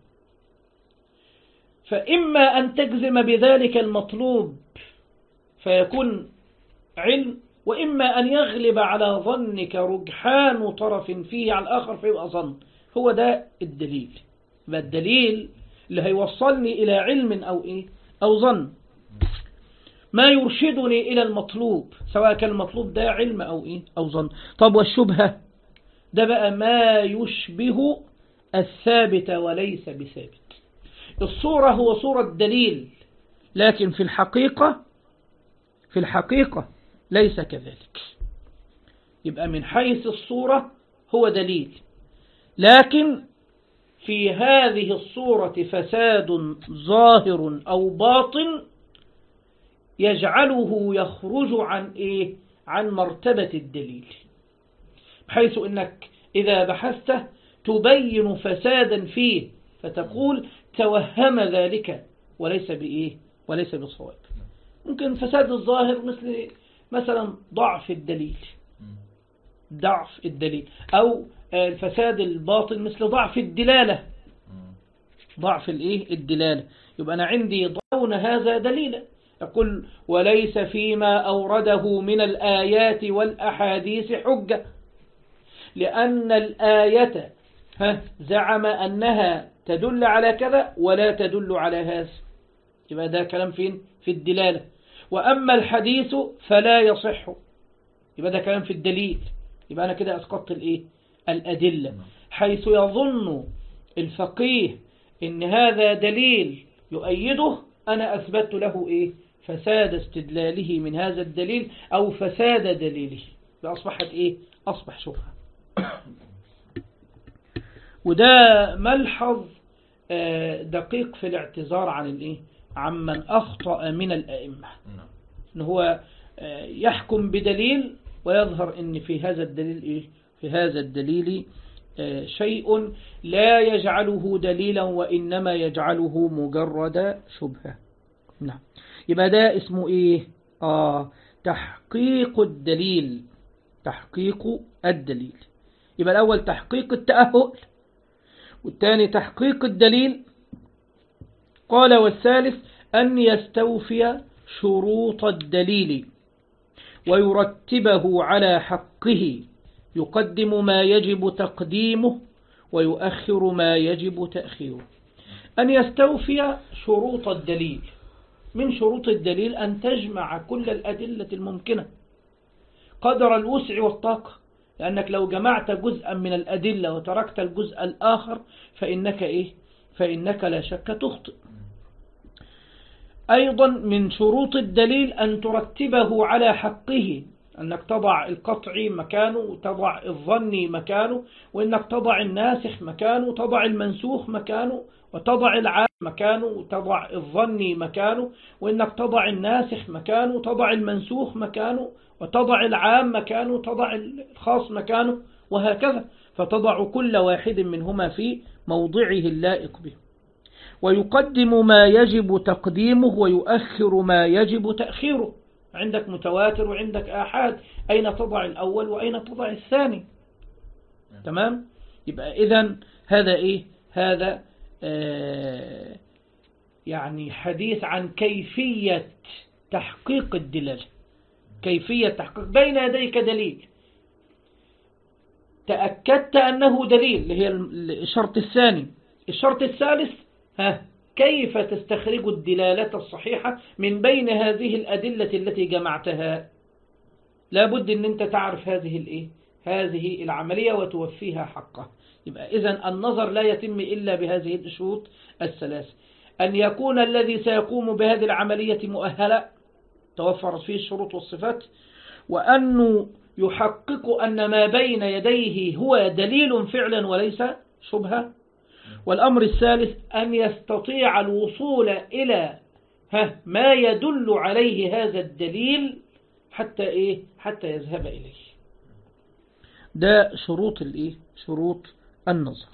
S1: فإما أن تجزم بذلك المطلوب فيكون علم، وإما أن يغلب على ظنك رجحان طرف فيه على الآخر فيبقى ظن. هو ده الدليل، الدليل اللي هيوصلني إلى علم أو ظن، ما يرشدني إلى المطلوب، سواء كان المطلوب ده علم أو ظن. طب والشبهة ده بقى ما يشبه الثابت وليس بثابت. الصورة هو صورة دليل، لكن في الحقيقة ليس كذلك. يبقى من حيث الصورة هو دليل، لكن في هذه الصورة فساد ظاهر أو باطن يجعله يخرج عن مرتبة الدليل، بحيث أنك إذا بحثت تبين فسادا فيه فتقول توهم ذلك وليس بالصواب. ممكن فساد الظاهر مثلا ضعف الدليل، أو الفساد الباطن مثل ضعف الدلالة، ضعف الدلالة. يبقى أنا عندي ضعون هذا دليلا. يقول وليس فيما أورده من الآيات والأحاديث حجة، لأن الآية زعم أنها تدل على كذا ولا تدل على هذا. يبقى ده كلام فين؟ في الدلالة. وأما الحديث فلا يصح، يبقى ده كلام في الدليل. يبقى أنا كده أسقطت الأدلة. حيث يظن الفقيه إن هذا دليل يؤيده، أنا أثبت له فساد استدلاله من هذا الدليل أو فساد دليله، فأصبحت أصبح شبهة. وده ملحظ دقيق في الاعتذار عمن أخطأ من الأئمة، إن هو يحكم بدليل ويظهر إن في هذا الدليل شيء لا يجعله دليلا وإنما يجعله مجرد شبهة. نعم. يبقى ده اسمه تحقيق الدليل. تحقيق الدليل. يبقى الأول تحقيق التأهل، والثاني تحقيق الدليل. قال والثالث أن يستوفي شروط الدليل ويرتبه على حقه، يقدم ما يجب تقديمه ويؤخر ما يجب تأخيره. أن يستوفي شروط الدليل. من شروط الدليل أن تجمع كل الأدلة الممكنة قدر الوسع والطاقة، لأنك لو جمعت جزءا من الأدلة وتركت الجزء الآخر فإنك لا شك تخطئ. أيضا من شروط الدليل أن ترتبه على حقه، أنك تضع القطعي مكانه وتضع الظني مكانه، وأنك تضع الناسخ مكانه وتضع المنسوخ مكانه، وتضع العام مكانه وتضع الظني مكانه، وأنك تضع الناسخ مكانه وتضع المنسوخ مكانه، وتضع العام مكانه وتضع الخاص مكانه، وهكذا. فتضع كل واحد منهما في موضعه اللائق به، ويقدم ما يجب تقديمه ويؤخر ما يجب تأخيره. عندك متواتر وعندك آحاد، أين تضع الأول وأين تضع الثاني؟ تمام؟ يبقى إذن هذا هذا يعني حديث عن كيفية تحقيق الدلالة. كيفية تحقيق بين يديك دليل تأكدت أنه دليل، اللي هي الشرط الثاني. الشرط الثالث كيف تستخرج الدلالة الصحيحة من بين هذه الأدلة التي جمعتها. لابد أن أنت تعرف هذه العملية وتوفيها حقه. يبقى إذن النظر لا يتم إلا بهذه الشروط الثلاث: أن يكون الذي سيقوم بهذه العملية مؤهلا توفرت فيه الشروط والصفات، وأنه يحقق أن ما بين يديه هو دليل فعلا وليس شبهة. والأمر الثالث أن يستطيع الوصول إلى ما يدل عليه هذا الدليل حتى يذهب إليه. ده شروط شروط النظر.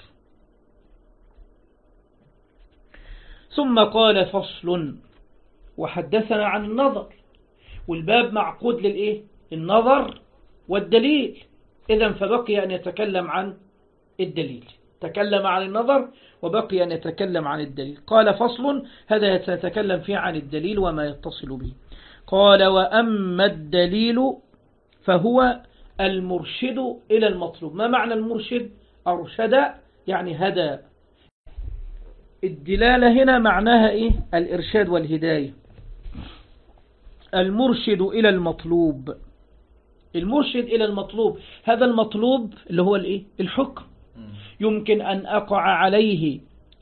S1: ثم قال فصل وحدثنا عن النظر، والباب معقود النظر والدليل. إذن فبقي أن يتكلم عن الدليل. تكلم عن النظر وبقي أن يتكلم عن الدليل. قال فصل، هذا سيتكلم فيه عن الدليل وما يتصل به. قال وأما الدليل فهو المرشد إلى المطلوب. ما معنى المرشد؟ أرشد يعني هدى. الدلالة هنا معناها الإرشاد والهداية. المرشد إلى المطلوب. المرشد إلى المطلوب، هذا المطلوب اللي هو الحكم. يمكن أن أقع عليه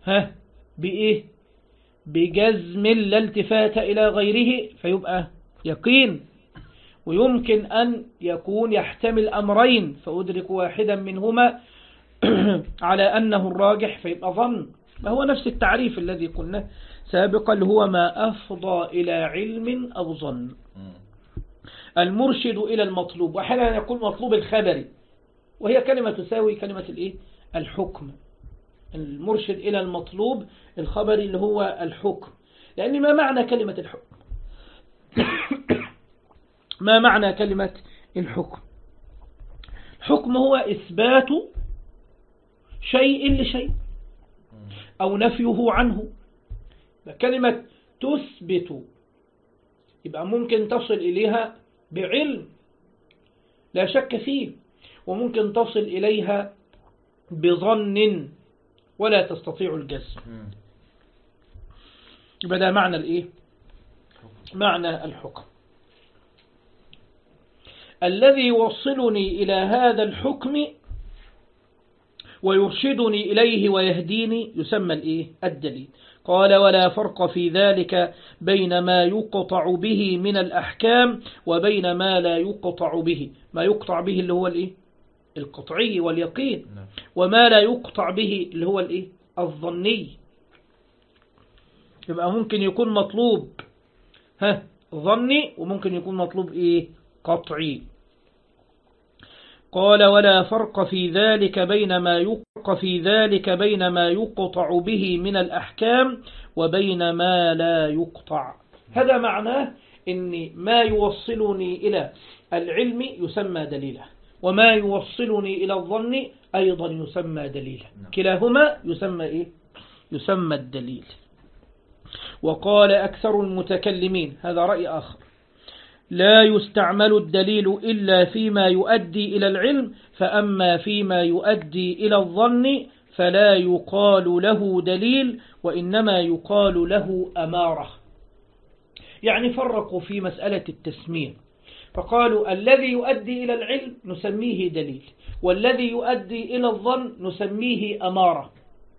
S1: بجزم لا التفات إلى غيره فيبقى يقين، ويمكن أن يكون يحتمل أمرين فأدرك واحدا منهما على أنه الراجح فيبقى ظن. فهو نفس التعريف الذي قلنا سابقا، اللي هو ما أفضى إلى علم أو ظن. المرشد إلى المطلوب، وأحيانا يكون مطلوب الخبري، وهي كلمة تساوي كلمة الحكم. المرشد إلى المطلوب الخبري اللي هو الحكم. لأن ما معنى كلمة الحكم؟ ما معنى كلمة الحكم؟ الحكم هو إثبات شيء لشيء. أو نفيه عنه. كلمة تثبت يبقى ممكن تصل إليها بعلم لا شك فيه، وممكن تصل إليها بظن ولا تستطيع الجزم. يبقى ده معنى الإيه؟ معنى الحكم. الذي يوصلني إلى هذا الحكم ويرشدني إليه ويهديني يسمى الإيه؟ الدليل. قال ولا فرق في ذلك بين ما يقطع به من الأحكام وبين ما لا يقطع به. ما يقطع به اللي هو الإيه؟ القطعي واليقين، وما لا يقطع به اللي هو الإيه؟ الظني. يبقى ممكن يكون مطلوب ظني، وممكن يكون مطلوب إيه؟ قطعي. قال ولا فرق في ذلك بين ما يقطع به من الأحكام وبين ما لا يقطع. هذا معناه إن ما يوصلني إلى العلم يسمى دليلا، وما يوصلني إلى الظن أيضا يسمى دليلا. كلاهما يسمى إيه؟ يسمى الدليل. وقال أكثر المتكلمين، هذا رأي آخر، لا يستعمل الدليل إلا فيما يؤدي إلى العلم، فأما فيما يؤدي إلى الظن فلا يقال له دليل، وإنما يقال له أمارة. يعني فرقوا في مسألة التسمية، فقالوا الذي يؤدي إلى العلم نسميه دليل، والذي يؤدي إلى الظن نسميه أمارة.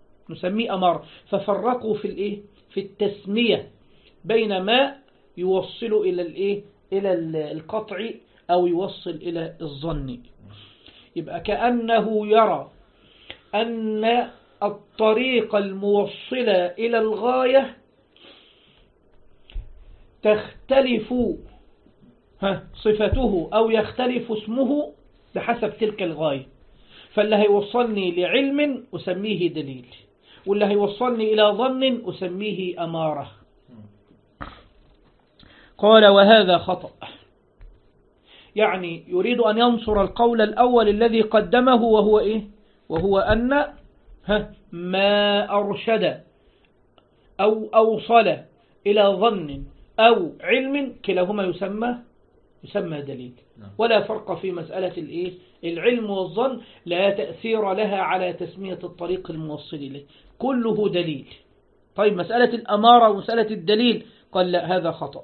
S1: ففرقوا في الإيه؟ في التسمية بين ما يوصل إلى الإيه؟ إلى القطع أو يوصل إلى الظن. يبقى كأنه يرى أن الطريق الموصلة إلى الغاية تختلف صفته أو يختلف اسمه بحسب تلك الغاية. فاللي هيوصلني لعلم أسميه دليل، واللي هيوصلني إلى ظن أسميه أمارة. قال وهذا خطأ. يعني يريد أن ينصر القول الأول الذي قدمه، وهو إيه؟ وهو أن ما أرشد أو أوصل إلى ظن أو علم كلاهما يسمى دليل. ولا فرق في مسألة الإيه؟ العلم والظن لا تأثير لها على تسمية الطريق الموصل إليه، كله دليل. طيب مسألة الأمارة ومسألة الدليل، قال لا، هذا خطأ.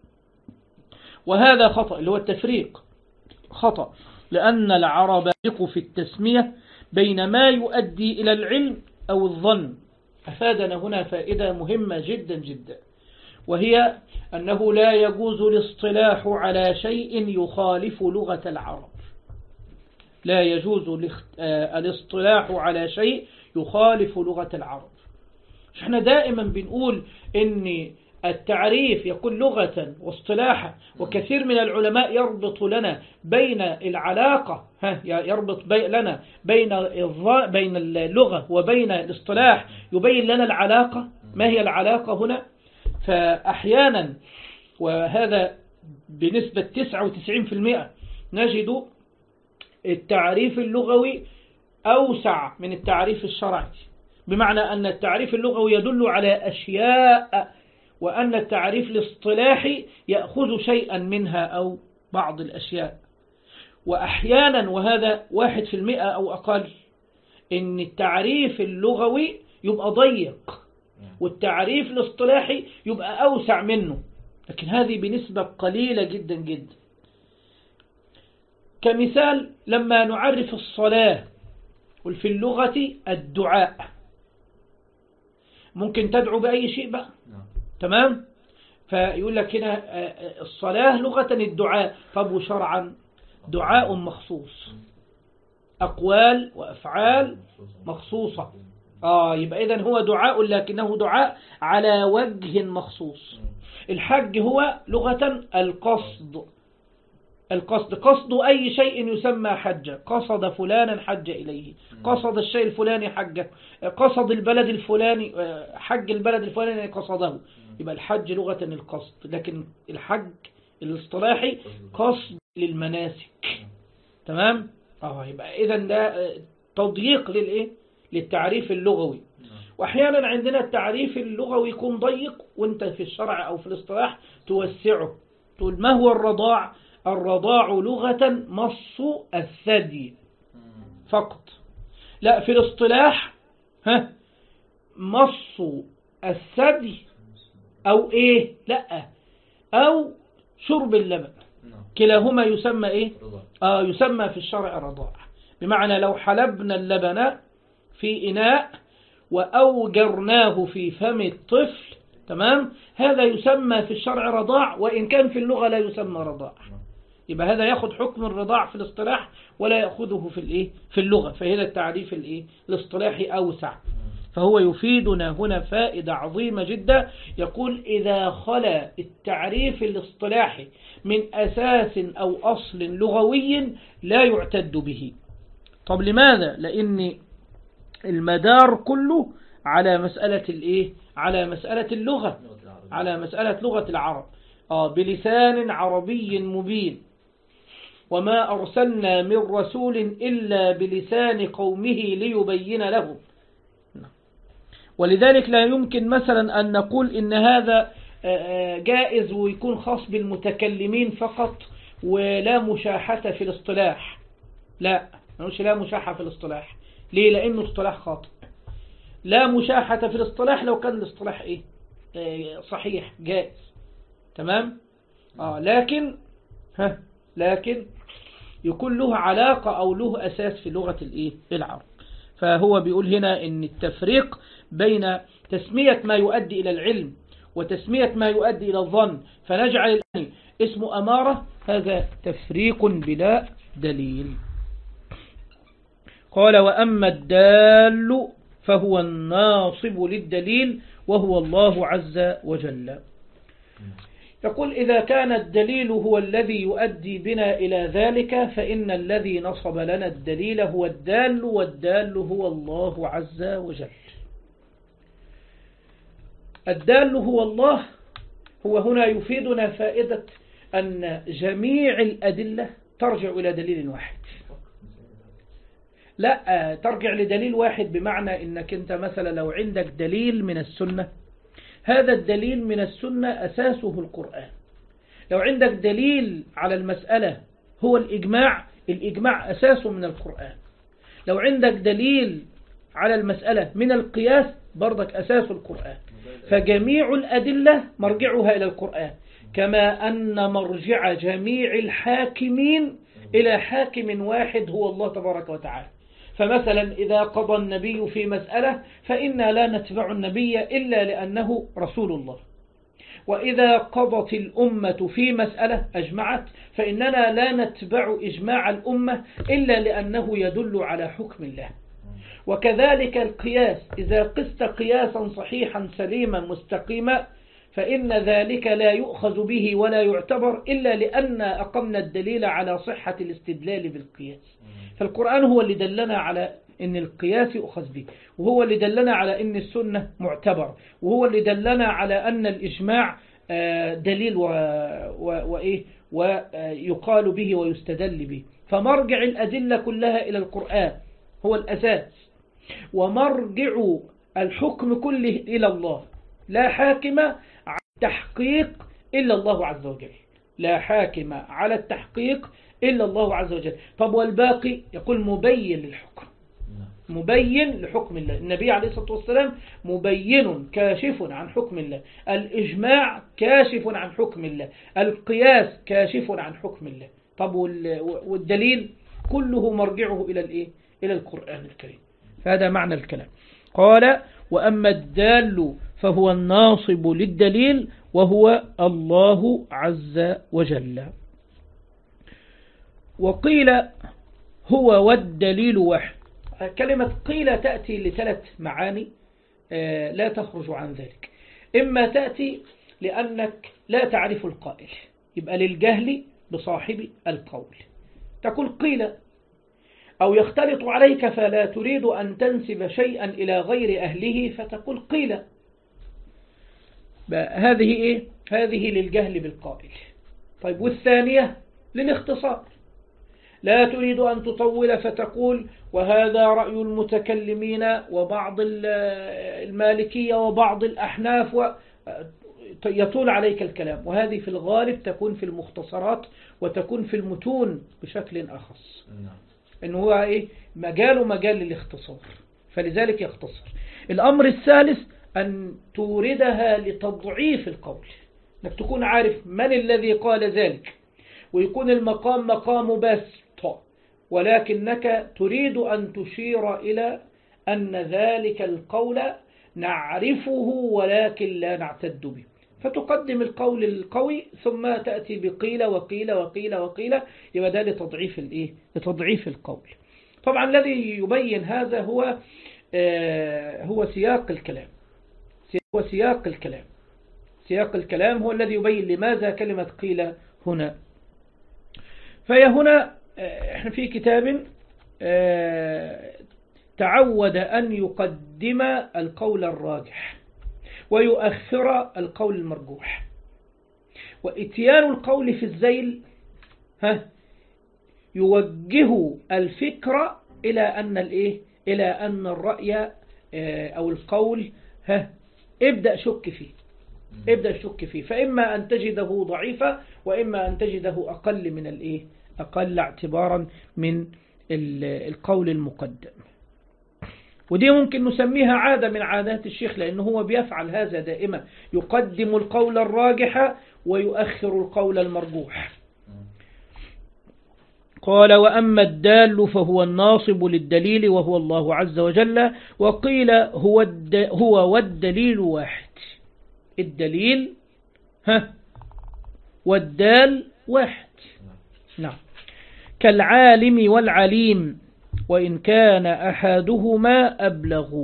S1: وهذا خطأ اللي هو التفريق خطأ، لأن العرب يفرق في التسمية بين ما يؤدي إلى العلم أو الظن. أفادنا هنا فائدة مهمة جدا جدا، وهي أنه لا يجوز الاصطلاح على شيء يخالف لغة العرب. لا يجوز الاصطلاح على شيء يخالف لغة العرب. احنا دائما بنقول ان التعريف يكون لغة واصطلاحا، وكثير من العلماء يربط لنا بين العلاقة لنا بين اللغة وبين الاصطلاح، يبين لنا العلاقة. ما هي العلاقة هنا؟ فأحيانا، وهذا بنسبة 99%، نجد التعريف اللغوي أوسع من التعريف الشرعي، بمعنى أن التعريف اللغوي يدل على أشياء، وأن التعريف الاصطلاحي يأخذ شيئا منها أو بعض الأشياء. وأحيانا، وهذا 1% أو أقل، إن التعريف اللغوي يبقى ضيق والتعريف الاصطلاحي يبقى أوسع منه، لكن هذه بنسبة قليلة جدا جدا. كمثال، لما نعرف الصلاة وفي اللغة الدعاء، ممكن تدعو بأي شيء بقى، تمام؟ فيقول لك هنا الصلاة لغة الدعاء. طب وشرعا دعاء مخصوص، أقوال وأفعال مخصوصة. يبقى إذن هو دعاء، لكنه دعاء على وجه مخصوص. الحج هو لغة القصد. قصد أي شيء يسمى حجة. قصد فلانا حج إليه، قصد الشيء الفلاني حجة، قصد البلد الفلاني حج البلد الفلاني قصده. يبقى الحج لغة القصد، لكن الحج الاصطلاحي قصد للمناسك. تمام؟ يبقى إذن ده تضييق للإيه؟ للتعريف اللغوي. وأحيانا عندنا التعريف اللغوي يكون ضيق، وانت في الشرع أو في الاصطلاح توسعه، تقول ما هو الرضاع؟ الرضاع لغة مص الثدي فقط. لا، في الاصطلاح مص الثدي أو إيه؟ لا، أو شرب اللبن، كلاهما يسمى إيه؟ يسمى في الشرع رضاع. بمعنى لو حلبنا اللبن في إناء وأوجرناه في فم الطفل، تمام، هذا يسمى في الشرع رضاع، وإن كان في اللغة لا يسمى رضاع. يبقى هذا يأخذ حكم الرضاع في الاصطلاح ولا يأخذه في اللغة. فهذا التعريف الاصطلاحي أوسع، فهو يفيدنا هنا فائدة عظيمة جدا. يقول إذا خلا التعريف الاصطلاحي من أساس أو أصل لغوي لا يعتد به. طب لماذا؟ لأن المدار كله على مسألة على مسألة اللغة، على مسألة لغة العرب. بلسان عربي مبين، وما أرسلنا من رسول إلا بلسان قومه ليبين لهم. ولذلك لا يمكن مثلا أن نقول إن هذا جائز ويكون خاص بالمتكلمين فقط ولا مشاحة في الاصطلاح. لا مشاحة في الاصطلاح. ليه؟ لأنه اصطلاح خاطئ. لا مشاحة في الاصطلاح لو كان الاصطلاح صحيح جائز، تمام. لكن يكون له علاقة أو له أساس في لغة العرب. فهو بيقول هنا إن التفريق بين تسمية ما يؤدي إلى العلم وتسمية ما يؤدي إلى الظن فنجعل اسم أمارة، هذا تفريق بلا دليل. قال وأما الدال فهو الناصب للدليل وهو الله عز وجل. يقول إذا كان الدليل هو الذي يؤدي بنا إلى ذلك فإن الذي نصب لنا الدليل هو الدال، والدال هو الله عز وجل. الدال هو الله. هو هنا يفيدنا فائدة أن جميع الأدلة ترجع إلى دليل واحد. لا ترجع لدليل واحد، بمعنى إنك أنت مثلا لو عندك دليل من السنة، هذا الدليل من السنة أساسه القرآن. لو عندك دليل على المسألة هو الإجماع أساسه من القرآن. لو عندك دليل على المسألة من القياس برضك أساس القرآن. فجميع الأدلة مرجعها إلى القرآن، كما أن مرجع جميع الحاكمين إلى حاكم واحد هو الله تبارك وتعالى. فمثلا إذا قضى النبي في مسألة فإنا لا نتبع النبي إلا لأنه رسول الله، وإذا قضت الأمة في مسألة أجمعت فإننا لا نتبع إجماع الأمة إلا لأنه يدل على حكم الله. وكذلك القياس، إذا قست قياسا صحيحا سليما مستقيما فإن ذلك لا يؤخذ به ولا يعتبر إلا لأن أقمنا الدليل على صحة الاستدلال بالقياس. فالقرآن هو اللي دلنا على أن القياس يؤخذ به، وهو اللي دلنا على أن السنة معتبر، وهو اللي دلنا على أن الإجماع دليل ويقال به ويستدل به. فمرجع الأدلة كلها إلى القرآن هو الأساس، ومرجع الحكم كله إلى الله. لا حاكم على التحقيق إلا الله عز وجل، لا حاكم على التحقيق إلا الله عز وجل. طب والباقي؟ يقول مبين للحكم، مبين لحكم الله. النبي عليه الصلاة والسلام مبين كاشف عن حكم الله، الإجماع كاشف عن حكم الله، القياس كاشف عن حكم الله. طب والدليل كله مرجعه إلى القرآن الكريم. فهذا معنى الكلام. قال وأما الدال فهو الناصب للدليل وهو الله عز وجل. وقيل هو والدليل واحد. كلمة قيل تأتي لثلاث معاني لا تخرج عن ذلك. إما تأتي لأنك لا تعرف القائل، يبقى للجهل بصاحب القول تقول قيل، أو يختلط عليك فلا تريد أن تنسب شيئا إلى غير أهله فتقول قيل. هذه هذه للجهل بالقائل. طيب والثانية للاختصار، لا تريد أن تطول فتقول وهذا رأي المتكلمين وبعض المالكية وبعض الأحناف يطول عليك الكلام. وهذه في الغالب تكون في المختصرات وتكون في المتون بشكل أخص، إنه هو مجال للاختصار، فلذلك يختصر. الأمر الثالث أن توردها لتضعيف القول، أنك تكون عارف من الذي قال ذلك، ويكون المقام مقام بسط، ولكنك تريد أن تشير إلى أن ذلك القول نعرفه ولكن لا نعتد به، فتقدم القول القوي ثم تأتي بقيل وقيل وقيل وقيل، يبقى ده لتضعيف القول. طبعا الذي يبين هذا هو سياق الكلام. سياق الكلام هو الذي يبين لماذا كلمة قيل هنا. فهي هنا احنا في كتاب تعود أن يقدم القول الراجح ويؤخر القول المرجوح، وإتيان القول في الذيل يوجه الفكرة إلى أن الرأي أو القول ابدأ شك فيه، فإما أن تجده ضعيفا وإما أن تجده أقل اعتبارا من القول المقدم. ودي ممكن نسميها عادة من عادات الشيخ، لأنه هو بيفعل هذا دائما، يقدم القول الراجح ويؤخر القول المرجوح. قال وأما الدال فهو الناصب للدليل وهو الله عز وجل، وقيل هو والدليل واحد. الدليل والدال واحد. نعم. كالعالم والعليم وإن كان أحدهما أبلغ.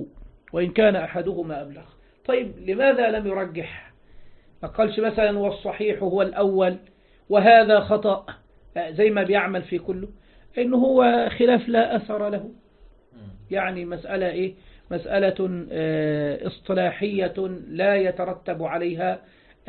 S1: طيب لماذا لم يرجح؟ ما قالش مثلا والصحيح هو الأول وهذا خطأ زي ما بيعمل في كله؟ إنه هو خلاف لا أثر له، يعني مسألة مسألة اصطلاحية لا يترتب عليها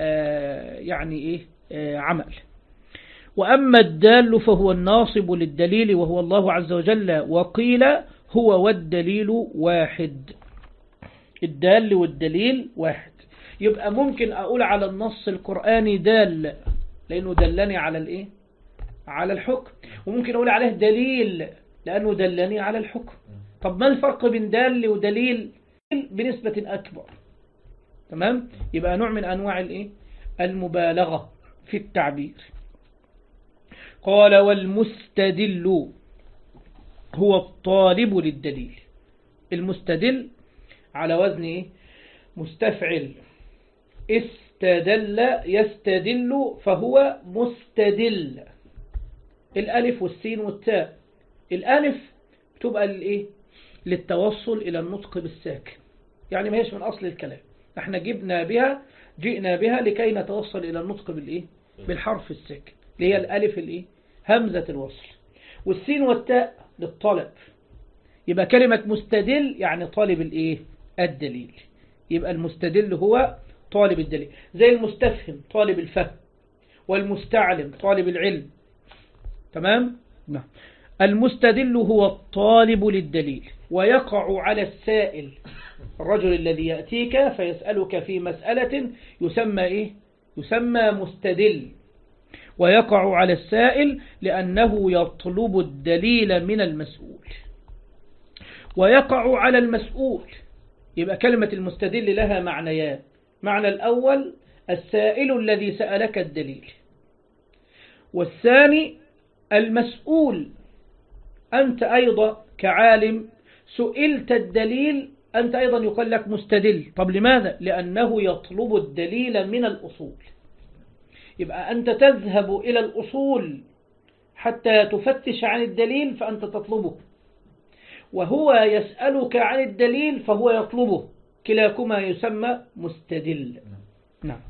S1: عمل. وأما الدال فهو الناصب للدليل وهو الله عز وجل، وقيل هو والدليل واحد. الدال والدليل واحد. يبقى ممكن أقول على النص القرآني دال لأنه دلني على الحكم، وممكن أقول عليه دليل لأنه دلني على الحكم. طب ما الفرق بين دال ودليل؟ بنسبة أكبر. تمام؟ يبقى نوع من أنواع المبالغة في التعبير. قال والمستدل هو الطالب للدليل. المستدل على وزن مستفعل. استدل يستدل فهو مستدل. الألف والسين والتاء. الألف تبقى للتوصل إلى النطق بالساكن، يعني ما هيش من أصل الكلام، احنا جئنا بها لكي نتوصل إلى النطق بالحرف الساكن اللي هي الألف همزة الوصل. والسين والتاء للطلب، يبقى كلمة مستدل يعني طالب الدليل. يبقى المستدل هو طالب الدليل، زي المستفهم طالب الفهم، والمستعلم طالب العلم. تمام؟ نعم. المستدل هو الطالب للدليل، ويقع على السائل، الرجل الذي يأتيك فيسألك في مسألة يسمى مستدل، ويقع على السائل لأنه يطلب الدليل من المسؤول، ويقع على المسؤول. يبقى كلمة المستدل لها معنيان. معنى الأول السائل الذي سألك الدليل، والثاني المسؤول. أنت أيضا كعالم سئلت الدليل، أنت أيضا يقال لك مستدل. طب لماذا؟ لأنه يطلب الدليل من الأصول. يبقى أنت تذهب إلى الأصول حتى تفتش عن الدليل فأنت تطلبه، وهو يسألك عن الدليل فهو يطلبه، كلاكما يسمى مستدل. نعم.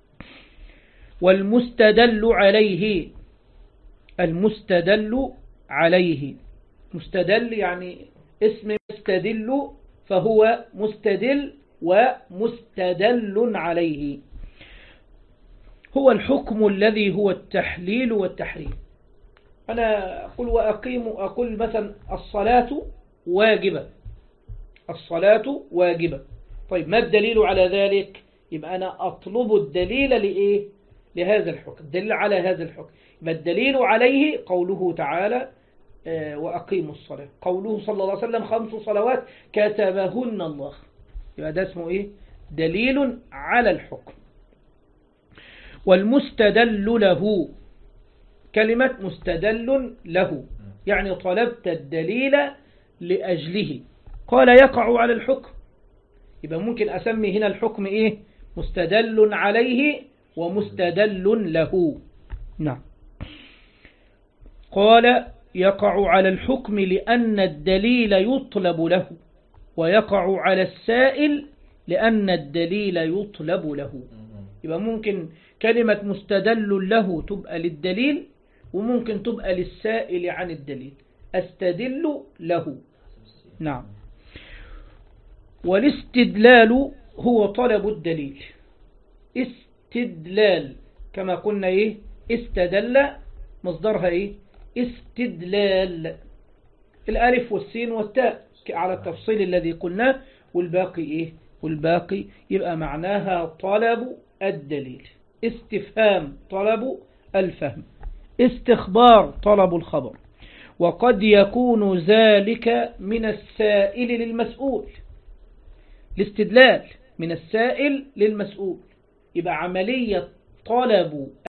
S1: والمستدل عليه. المستدل عليه. مستدل يعني اسم مستدل، فهو مستدل ومستدل عليه. هو الحكم الذي هو التحليل والتحريم. أنا أقول أقول مثلا الصلاة واجبة، الصلاة واجبة. طيب ما الدليل على ذلك؟ يبقى أنا أطلب الدليل لإيه؟ لهذا الحكم، الدليل على هذا الحكم. يبقى الدليل عليه قوله تعالى وأقيموا الصلاة، قوله صلى الله عليه وسلم 5 صلوات كتبهن الله. يبقى ده اسمه إيه؟ دليل على الحكم. والمستدل له، كلمة مستدل له يعني طلبت الدليل لأجله. قال يقع على الحكم، يبقى ممكن أسمي هنا الحكم إيه؟ مستدل عليه ومستدل له. نعم. قال يقع على الحكم لأن الدليل يطلب له، ويقع على السائل لأن الدليل يطلب له. يبقى ممكن كلمة مستدل له تبقى للدليل، وممكن تبقى للسائل عن الدليل، أستدل له. نعم. والاستدلال هو طلب الدليل. استدلال كما قلنا إيه؟ استدل مصدرها إيه؟ استدلال. الألف والسين والتاء على التفصيل الذي قلناه، والباقي إيه؟ والباقي يبقى معناها طلب الدليل. استفهام طلب الفهم، استخبار طلب الخبر. وقد يكون ذلك من السائل للمسؤول، الاستدلال من السائل للمسؤول، يبقى عملية طلب